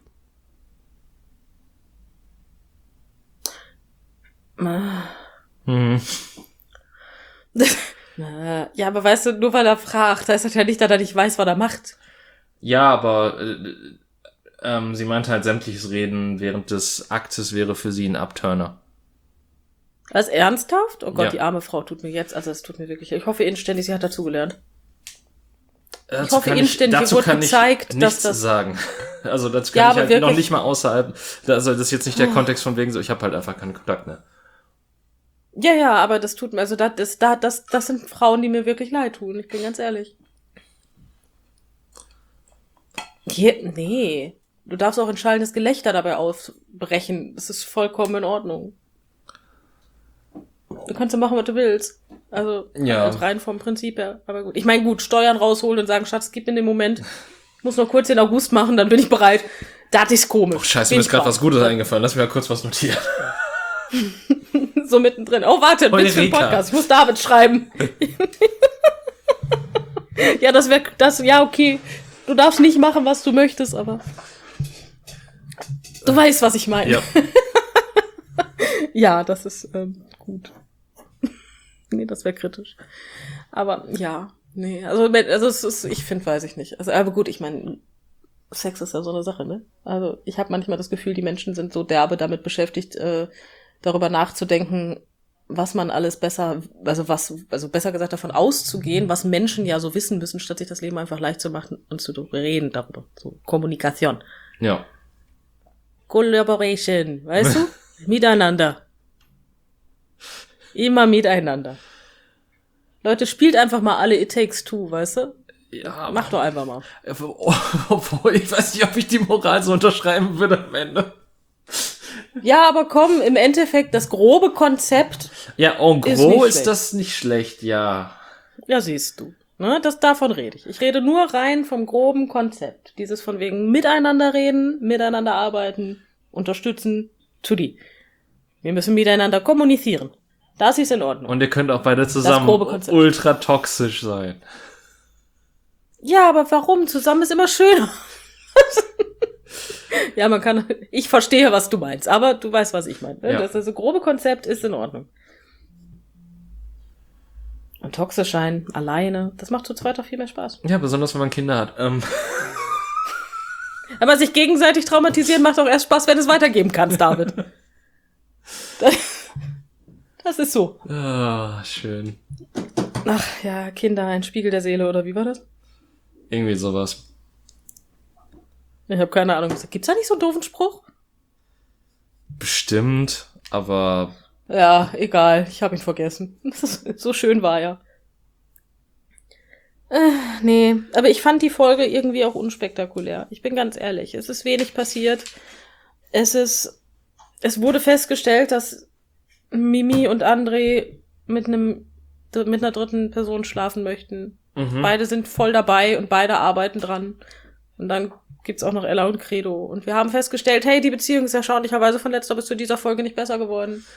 Ja, aber weißt du, nur weil er fragt, heißt das ja nicht, dass er nicht weiß, was er macht. Ja, aber sie meinte halt, sämtliches Reden während des Aktes wäre für sie ein Abturner. Was, ernsthaft? Oh Gott, Ja. Die arme Frau tut mir jetzt, also es tut mir wirklich, ich hoffe inständig, sie hat dazugelernt. Ich hoffe inständig, ihr wurde gezeigt, dass das sagen. Also dazu Ja, kann ich halt wirklich. noch nicht mal außerhalb, also das ist jetzt nicht der Kontext von wegen so, ich habe halt einfach keinen Kontakt mehr. Ja, aber das tut mir, also das sind Frauen, die mir wirklich leid tun, ich bin ganz ehrlich. Nee, du darfst auch ein schallendes Gelächter dabei ausbrechen, das ist vollkommen in Ordnung. Du kannst ja machen, was du willst. Also, Ja. rein vom Prinzip her, aber gut. Ich meine, gut, Steuern rausholen und sagen, Schatz, gib mir den Moment, ich muss noch kurz den August machen, dann bin ich bereit. Das ist komisch. Oh, scheiße, Bin mir ist ich gerade bereit. was Gutes eingefallen, lass mir mal kurz was notieren. So mittendrin. Oh, warte, ein Witz für den Eureka. Podcast. Ich muss David schreiben. Ja, ja, okay. Du darfst nicht machen, was du möchtest, aber du weißt, was ich meine. Ja. Ja, das ist gut. Nee, das wäre kritisch. Aber ja, nee, also es ist, ich finde, weiß ich nicht. Also, aber gut, ich meine, Sex ist ja so eine Sache, ne? Also ich habe manchmal das Gefühl, die Menschen sind so derbe damit beschäftigt, darüber nachzudenken, was man alles besser gesagt davon auszugehen, was Menschen ja so wissen müssen, statt sich das Leben einfach leicht zu machen und zu reden darüber. So Kommunikation. Ja. Collaboration, weißt du? Miteinander. Immer miteinander. Leute, spielt einfach mal alle It Takes Two, weißt du? Ja, Mach doch einfach mal. obwohl, ich weiß nicht, ob ich die Moral so unterschreiben würde am Ende. Ja, aber komm, im Endeffekt, das grobe Konzept, Ja, en Ist gros nicht ist schlecht. das nicht schlecht, ja. ja, siehst du. Ne, davon rede ich. Ich rede nur rein vom groben Konzept. Dieses von wegen miteinander reden, miteinander arbeiten, unterstützen, Tudi. Wir müssen miteinander kommunizieren. Das ist in Ordnung. Und ihr könnt auch beide zusammen grobe Konzept. ultra toxisch sein. Ja, aber warum? Zusammen ist immer schöner. Ja, ich verstehe, was du meinst, aber du weißt, was ich meine. Ne? Ja. Das grobe Konzept ist in Ordnung. Und toxisch sein, alleine, das macht zu zweit auch viel mehr Spaß. Ja, besonders wenn man Kinder hat. Aber sich gegenseitig traumatisieren macht auch erst Spaß, wenn du es weitergeben kannst, David. Das ist so. Ah, schön. Ach ja, Kinder, ein Spiegel der Seele, oder wie war das? Irgendwie sowas. Ich habe keine Ahnung. Gibt's da nicht so einen doofen Spruch? Bestimmt, aber Ja, egal. Ich habe ihn vergessen. So schön war er. Nee, aber ich fand die Folge irgendwie auch unspektakulär. Ich bin ganz ehrlich. Es ist wenig passiert. Es wurde festgestellt, dass Mimi und André mit einer dritten Person schlafen möchten. Beide sind voll dabei und beide arbeiten dran. Und dann gibt's auch noch Ella und Credo. Und wir haben festgestellt, hey, die Beziehung ist erstaunlicherweise von letzter bis zu dieser Folge nicht besser geworden.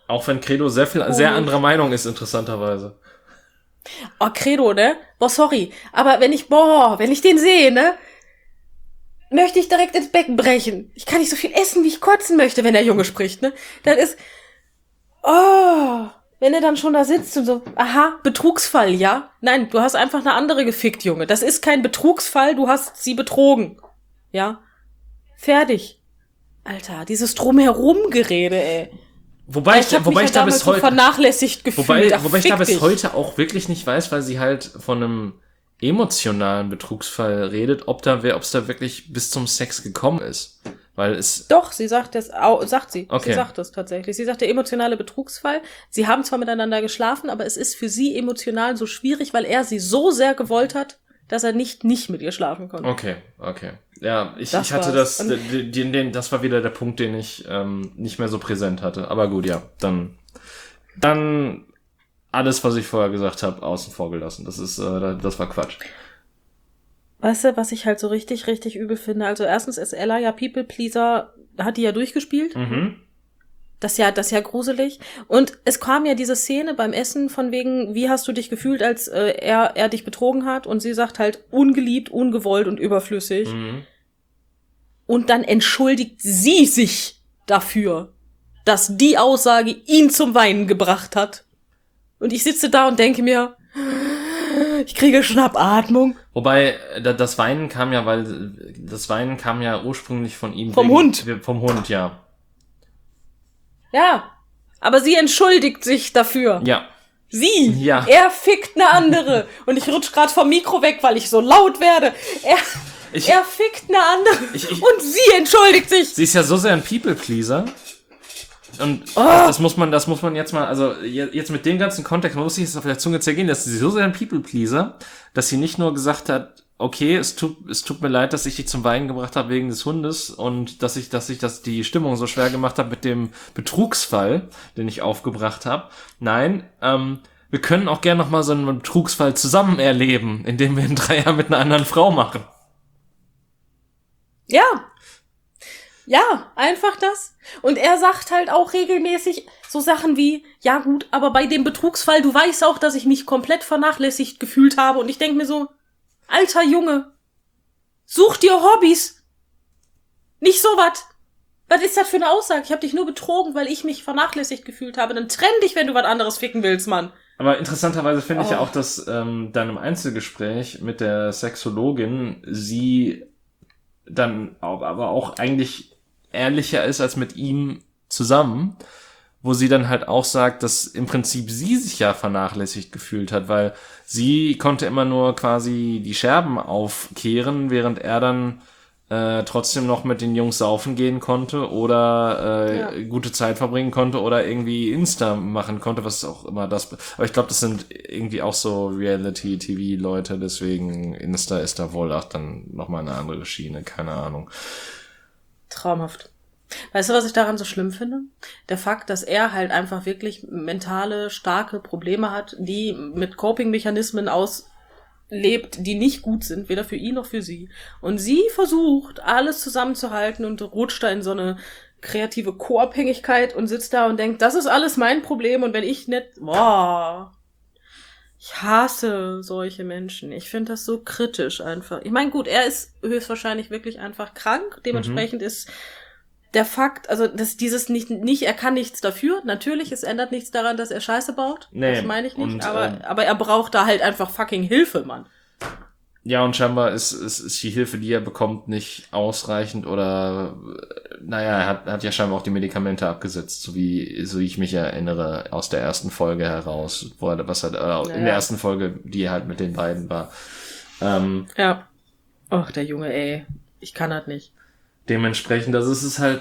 Auch wenn Credo sehr anderer Meinung ist, interessanterweise. Oh, Credo, ne? Boah, sorry. Aber wenn ich den sehe, ne? Möchte ich direkt ins Becken brechen. Ich kann nicht so viel essen, wie ich kotzen möchte, wenn der Junge spricht, ne? Das ist, wenn er dann schon da sitzt und so, aha, Betrugsfall, ja? Nein, du hast einfach eine andere gefickt, Junge. Das ist kein Betrugsfall, du hast sie betrogen. Ja? Fertig. Alter, dieses Drumherum-Gerede, ey. Wobei ich da bis heute vernachlässigt gefühlt. Wobei ich da bis heute auch wirklich nicht weiß, weil sie halt von einem emotionalen Betrugsfall redet, ob es da wirklich bis zum Sex gekommen ist. Weil es... Doch, sie sagt das, sagt sie. Okay. Sie sagt das tatsächlich. Sie sagt, der emotionale Betrugsfall. Sie haben zwar miteinander geschlafen, aber es ist für sie emotional so schwierig, weil er sie so sehr gewollt hat, dass er nicht mit ihr schlafen konnte. Okay. Ja, ich hatte das war wieder der Punkt, den ich nicht mehr so präsent hatte. Aber gut, ja, dann alles, was ich vorher gesagt habe, außen vor gelassen. Das war Quatsch. Weißt du, was ich halt so richtig, richtig übel finde? Also erstens ist Ella ja People Pleaser, hat die ja durchgespielt. Mhm. Das ist ja gruselig. Und es kam ja diese Szene beim Essen von wegen, wie hast du dich gefühlt, als er dich betrogen hat? Und sie sagt halt, ungeliebt, ungewollt und überflüssig. Mhm. Und dann entschuldigt sie sich dafür, dass die Aussage ihn zum Weinen gebracht hat. Und ich sitze da und denke mir, ich kriege Schnappatmung. Wobei, das Weinen kam ja ursprünglich von ihm. Vom Hund. Vom Hund, ja. Ja, aber sie entschuldigt sich dafür. Ja. Sie, ja. Er fickt eine andere. Und ich rutsch gerade vom Mikro weg, weil ich so laut werde. Er fickt eine andere. Und sie entschuldigt sich. Sie ist ja so sehr ein People-Pleaser. Und das muss man jetzt mal, also jetzt mit dem ganzen Kontext, man muss sich jetzt auf der Zunge zergehen, dass sie so sehr ein People-Pleaser, dass sie nicht nur gesagt hat, okay, es tut mir leid, dass ich dich zum Weinen gebracht habe wegen des Hundes und dass ich die Stimmung so schwer gemacht habe mit dem Betrugsfall, den ich aufgebracht habe. Nein, wir können auch gerne noch mal so einen Betrugsfall zusammen erleben, indem wir einen Dreier mit einer anderen Frau machen. Ja, einfach das. Und er sagt halt auch regelmäßig so Sachen wie, ja gut, aber bei dem Betrugsfall, du weißt auch, dass ich mich komplett vernachlässigt gefühlt habe. Und ich denk mir so, alter Junge, such dir Hobbys. Nicht sowas. Was ist das für eine Aussage? Ich habe dich nur betrogen, weil ich mich vernachlässigt gefühlt habe. Dann trenn dich, wenn du was anderes ficken willst, Mann. Aber interessanterweise finde ich ja auch, dass dann im Einzelgespräch mit der Sexologin sie dann aber auch eigentlich ehrlicher ist als mit ihm zusammen, wo sie dann halt auch sagt, dass im Prinzip sie sich ja vernachlässigt gefühlt hat, weil sie konnte immer nur quasi die Scherben aufkehren, während er dann trotzdem noch mit den Jungs saufen gehen konnte oder gute Zeit verbringen konnte oder irgendwie Insta machen konnte, was auch immer das... Aber ich glaube, das sind irgendwie auch so Reality-TV-Leute, deswegen Insta ist da wohl auch dann nochmal eine andere Schiene, keine Ahnung. Traumhaft. Weißt du, was ich daran so schlimm finde? Der Fakt, dass er halt einfach wirklich mentale, starke Probleme hat, die mit Coping-Mechanismen auslebt, die nicht gut sind, weder für ihn noch für sie. Und sie versucht, alles zusammenzuhalten und rutscht da in so eine kreative Co-Abhängigkeit und sitzt da und denkt, das ist alles mein Problem und wenn ich nicht... Ich hasse solche Menschen. Ich finde das so kritisch einfach. Ich meine, gut, er ist höchstwahrscheinlich wirklich einfach krank. Dementsprechend ist der Fakt, also dass dieses nicht, er kann nichts dafür. Natürlich, es ändert nichts daran, dass er Scheiße baut. Nee, das meine ich nicht. und, aber er braucht da halt einfach fucking Hilfe, Mann. Ja, und scheinbar ist die Hilfe, die er bekommt, nicht ausreichend oder, naja, er hat ja scheinbar auch die Medikamente abgesetzt, so wie ich mich erinnere, aus der ersten Folge heraus, in der ersten Folge, die halt mit den beiden war. Ja. Och, der Junge, ey. Ich kann das nicht. Dementsprechend, also es ist halt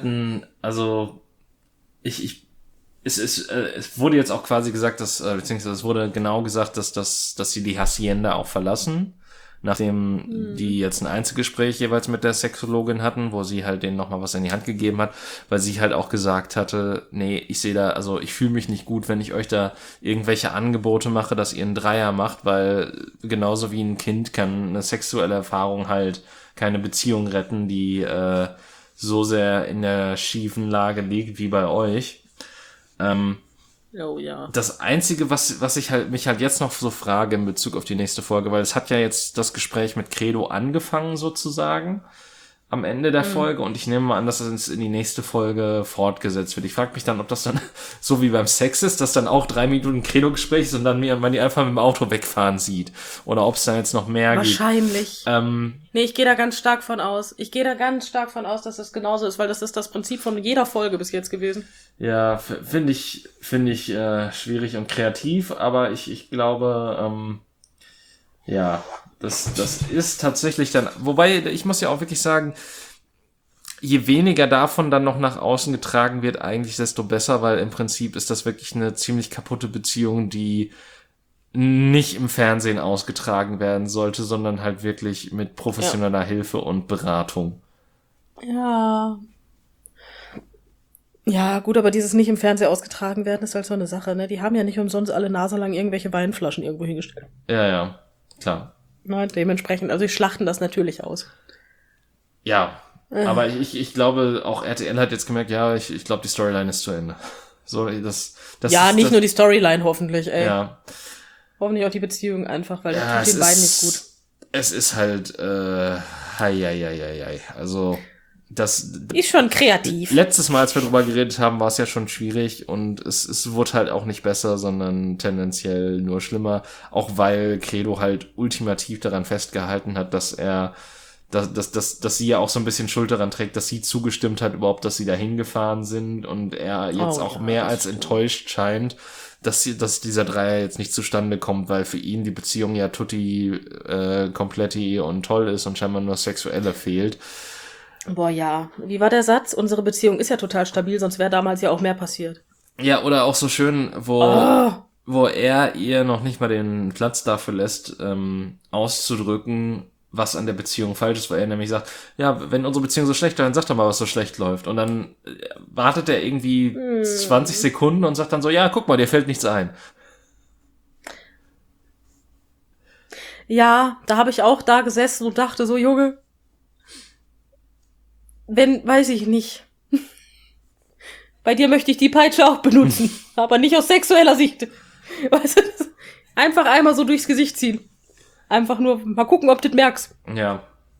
es wurde jetzt auch quasi gesagt, beziehungsweise es wurde genau gesagt, dass sie die Hacienda auch verlassen, nachdem die jetzt ein Einzelgespräch jeweils mit der Sexologin hatten, wo sie halt denen nochmal was in die Hand gegeben hat, weil sie halt auch gesagt hatte, nee, ich fühle mich nicht gut, wenn ich euch da irgendwelche Angebote mache, dass ihr einen Dreier macht, weil genauso wie ein Kind kann eine sexuelle Erfahrung halt keine Beziehung retten, die so sehr in der schiefen Lage liegt wie bei euch. Oh ja. Das Einzige, was ich halt mich halt jetzt noch so frage in Bezug auf die nächste Folge, weil es hat ja jetzt das Gespräch mit Credo angefangen sozusagen am Ende der Folge und ich nehme mal an, dass es in die nächste Folge fortgesetzt wird. Ich frage mich dann, ob das dann so wie beim Sex ist, dass dann auch 3 Minuten Credo-Gespräch ist und dann man die einfach mit dem Auto wegfahren sieht. Oder ob es dann jetzt noch mehr Wahrscheinlich. gibt. Nee, ich gehe da ganz stark von aus. Dass das genauso ist, weil das ist das Prinzip von jeder Folge bis jetzt gewesen. Ja, finde ich schwierig und kreativ, aber ich glaube, ja, das ist tatsächlich dann, wobei ich muss ja auch wirklich sagen, je weniger davon dann noch nach außen getragen wird, eigentlich desto besser, weil im Prinzip ist das wirklich eine ziemlich kaputte Beziehung, die nicht im Fernsehen ausgetragen werden sollte, sondern halt wirklich mit professioneller Hilfe und Beratung. Ja. Ja, gut, aber dieses nicht im Fernsehen ausgetragen werden ist halt so eine Sache, ne? Die haben ja nicht umsonst alle Nase lang irgendwelche Weinflaschen irgendwo hingestellt. Ja, klar. Na, dementsprechend, also ich schlachten das natürlich aus. Ja, aber ich glaube, auch RTL hat jetzt gemerkt, ja, ich glaube, die Storyline ist zu Ende. So, das ja, ist, nicht das, nur die Storyline hoffentlich, ey. Ja. Hoffentlich auch die Beziehung einfach, weil Ja, das tut den beiden nicht gut. Es ist halt, also, das Ist schon kreativ. letztes Mal, als wir drüber geredet haben, war es ja schon schwierig und es wurde halt auch nicht besser, sondern tendenziell nur schlimmer, auch weil Credo halt ultimativ daran festgehalten hat, dass sie ja auch so ein bisschen Schuld daran trägt, dass sie zugestimmt hat überhaupt, dass sie da hingefahren sind und er jetzt auch mehr als enttäuscht scheint, dass dieser Dreier jetzt nicht zustande kommt, weil für ihn die Beziehung ja tutti kompletti und toll ist und scheinbar nur Sexuelle fehlt. Boah, ja. Wie war der Satz? Unsere Beziehung ist ja total stabil, sonst wäre damals ja auch mehr passiert. Ja, oder auch so schön, wo er ihr noch nicht mal den Platz dafür lässt, auszudrücken, was an der Beziehung falsch ist, weil er nämlich sagt, ja, wenn unsere Beziehung so schlecht läuft, dann sag doch mal, was so schlecht läuft. Und dann wartet er irgendwie 20 Sekunden und sagt dann so, ja, guck mal, dir fällt nichts ein. Ja, da habe ich auch da gesessen und dachte so, Junge, weiß ich nicht. Bei dir möchte ich die Peitsche auch benutzen, aber nicht aus sexueller Sicht. Weißt du, einfach einmal so durchs Gesicht ziehen. Einfach nur mal gucken, ob du das merkst. Ja.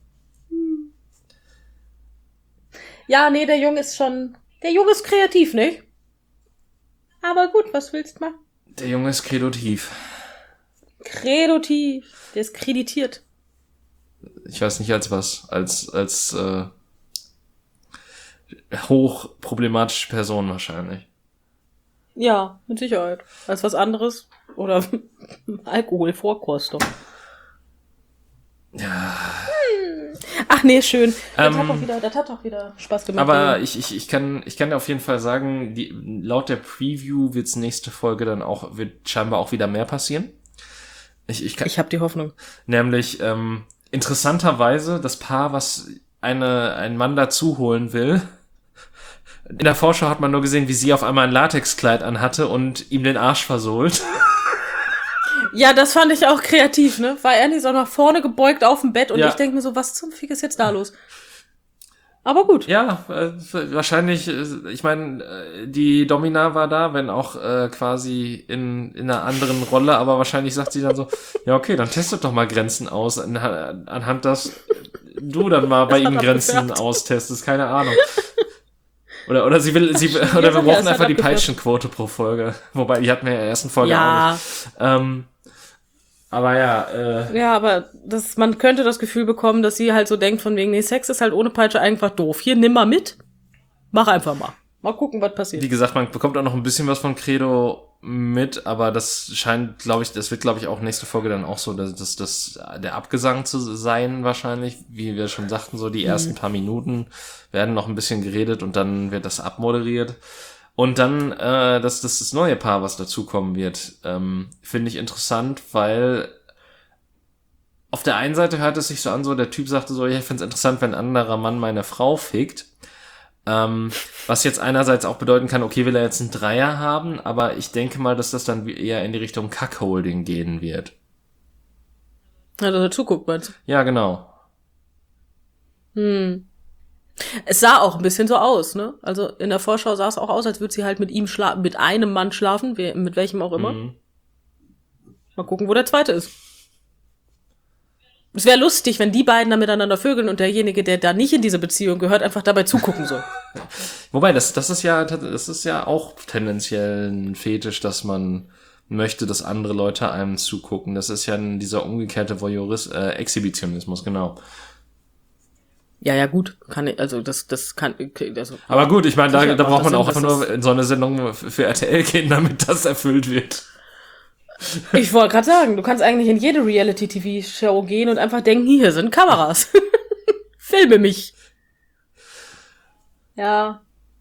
Ja, nee, der Junge ist kreativ, nicht? Aber gut, was willst du machen? Der Junge ist kreativ. Kreativ. Der ist kreditiert. Ich weiß nicht als was, als hochproblematische Person wahrscheinlich. Ja, mit Sicherheit. Als was anderes. Oder Alkoholvorkostung. Ja. Ach nee, schön. Das hat doch wieder Spaß gemacht. Aber ich kann dir auf jeden Fall sagen, laut der Preview wird scheinbar auch wieder mehr passieren. Ich habe die Hoffnung. Nämlich, interessanterweise, das Paar, was einen Mann dazu holen will, in der Vorschau hat man nur gesehen, wie sie auf einmal ein Latexkleid anhatte und ihm den Arsch versohlt. Ja, das fand ich auch kreativ, ne? War er nicht so nach vorne gebeugt auf dem Bett und ich denke mir so, was zum Fick ist jetzt da los? Aber gut. Ja, wahrscheinlich, ich meine, die Domina war da, wenn auch quasi in einer anderen Rolle, aber wahrscheinlich sagt sie dann so, ja okay, dann testet doch mal Grenzen aus, anhand dass du dann mal bei ihm Grenzen austestest, keine Ahnung. Oder wir brauchen einfach die Peitschenquote pro Folge, wobei die hatten wir in der ersten Folge auch nicht. Aber ja. Ja, aber man könnte das Gefühl bekommen, dass sie halt so denkt von wegen, nee, Sex ist halt ohne Peitsche einfach doof. Hier, nimm mal mit. Mach einfach mal. Mal gucken, was passiert. Wie gesagt, man bekommt auch noch ein bisschen was von Credo mit, aber das wird, glaube ich, auch nächste Folge dann auch so, dass der Abgesang zu sein wahrscheinlich, wie wir schon sagten, so die ersten paar Minuten werden noch ein bisschen geredet und dann wird das abmoderiert. Und dann das neue Paar, was dazukommen wird, finde ich interessant, weil auf der einen Seite hört es sich so an, so der Typ sagte so, ja, ich finde es interessant, wenn ein anderer Mann meine Frau fickt. Was jetzt einerseits auch bedeuten kann, okay, will er jetzt einen Dreier haben, aber ich denke mal, dass das dann eher in die Richtung Cuckolding gehen wird. Also dazu guckt man. Ja, genau. Es sah auch ein bisschen so aus, ne? Also in der Vorschau sah es auch aus, als würde sie halt mit ihm mit einem Mann schlafen, mit welchem auch immer. Mal gucken, wo der zweite ist. Es wäre lustig, wenn die beiden da miteinander vögeln und derjenige, der da nicht in diese Beziehung gehört, einfach dabei zugucken soll. Wobei, das ist ja auch tendenziell ein Fetisch, dass man möchte, dass andere Leute einem zugucken. Das ist ja dieser umgekehrte Exhibitionismus, genau. Ja, gut. Also. Aber gut, ich meine, da braucht man auch einfach nur in so eine Sendung für RTL gehen, damit das erfüllt wird. Ich wollte gerade sagen, du kannst eigentlich in jede Reality-TV-Show gehen und einfach denken, hier sind Kameras. Filme mich. Ja.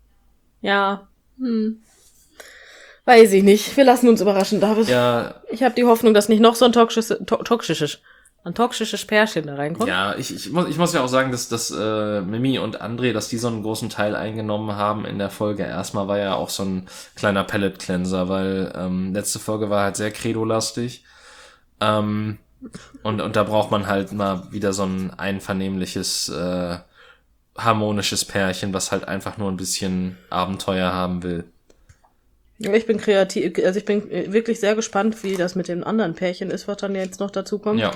Weiß ich nicht. Wir lassen uns überraschen, David. Ja. Ich habe die Hoffnung, dass nicht noch so ein toxisches Pärchen da reinkommt. Ja, ich muss ja auch sagen, dass Mimi und André, dass die so einen großen Teil eingenommen haben in der Folge. Erstmal war ja auch so ein kleiner Palette-Cleanser, weil letzte Folge war halt sehr credo-lastig. Und da braucht man halt mal wieder so ein einvernehmliches, harmonisches Pärchen, was halt einfach nur ein bisschen Abenteuer haben will. Ja, ich bin kreativ, also ich bin wirklich sehr gespannt, wie das mit dem anderen Pärchen ist, was dann jetzt noch dazu kommt. Ja.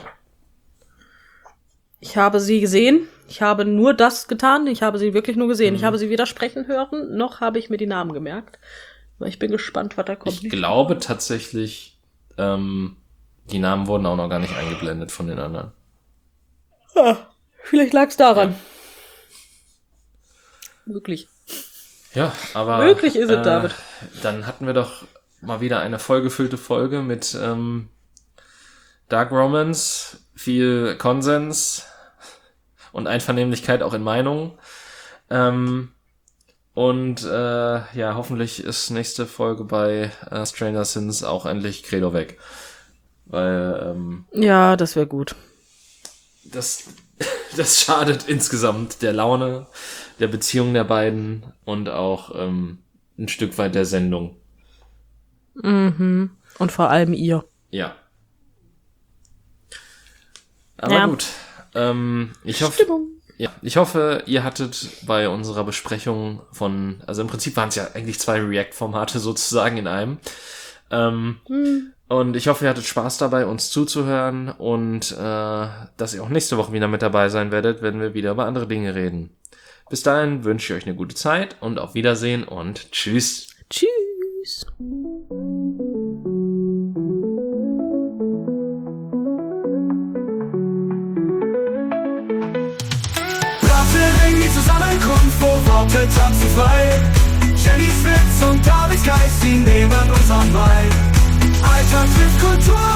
Ich habe sie gesehen. Ich habe nur das getan. Ich habe sie wirklich nur gesehen. Ich habe sie weder sprechen hören, noch habe ich mir die Namen gemerkt. Aber ich bin gespannt, was da kommt. Ich glaube tatsächlich, die Namen wurden auch noch gar nicht eingeblendet von den anderen. Ja, vielleicht lag es daran. Ja. Wirklich. Ja, aber möglich ist es, David. Dann hatten wir doch mal wieder eine vollgefüllte Folge mit Dark Romance, viel Konsens und Einvernehmlichkeit auch in Meinungen. Hoffentlich ist nächste Folge bei Stranger Things auch endlich Credo weg. Weil ja, das wäre gut. Das schadet insgesamt der Laune, der Beziehung der beiden und auch ein Stück weit der Sendung. Mhm. Und vor allem ihr. Ja. Aber gut. Ich hoffe, ihr hattet bei unserer Besprechung also im Prinzip waren es ja eigentlich 2 React-Formate sozusagen in einem. Und ich hoffe, ihr hattet Spaß dabei, uns zuzuhören und dass ihr auch nächste Woche wieder mit dabei sein werdet, wenn wir wieder über andere Dinge reden. Bis dahin wünsche ich euch eine gute Zeit und auf Wiedersehen und tschüss. Tschüss. Die Zusammenkunft, wo Worte tanzen frei. Jennys Witz und Davids Geist, sie nehmen uns an Wein. Alltag trifft Kultur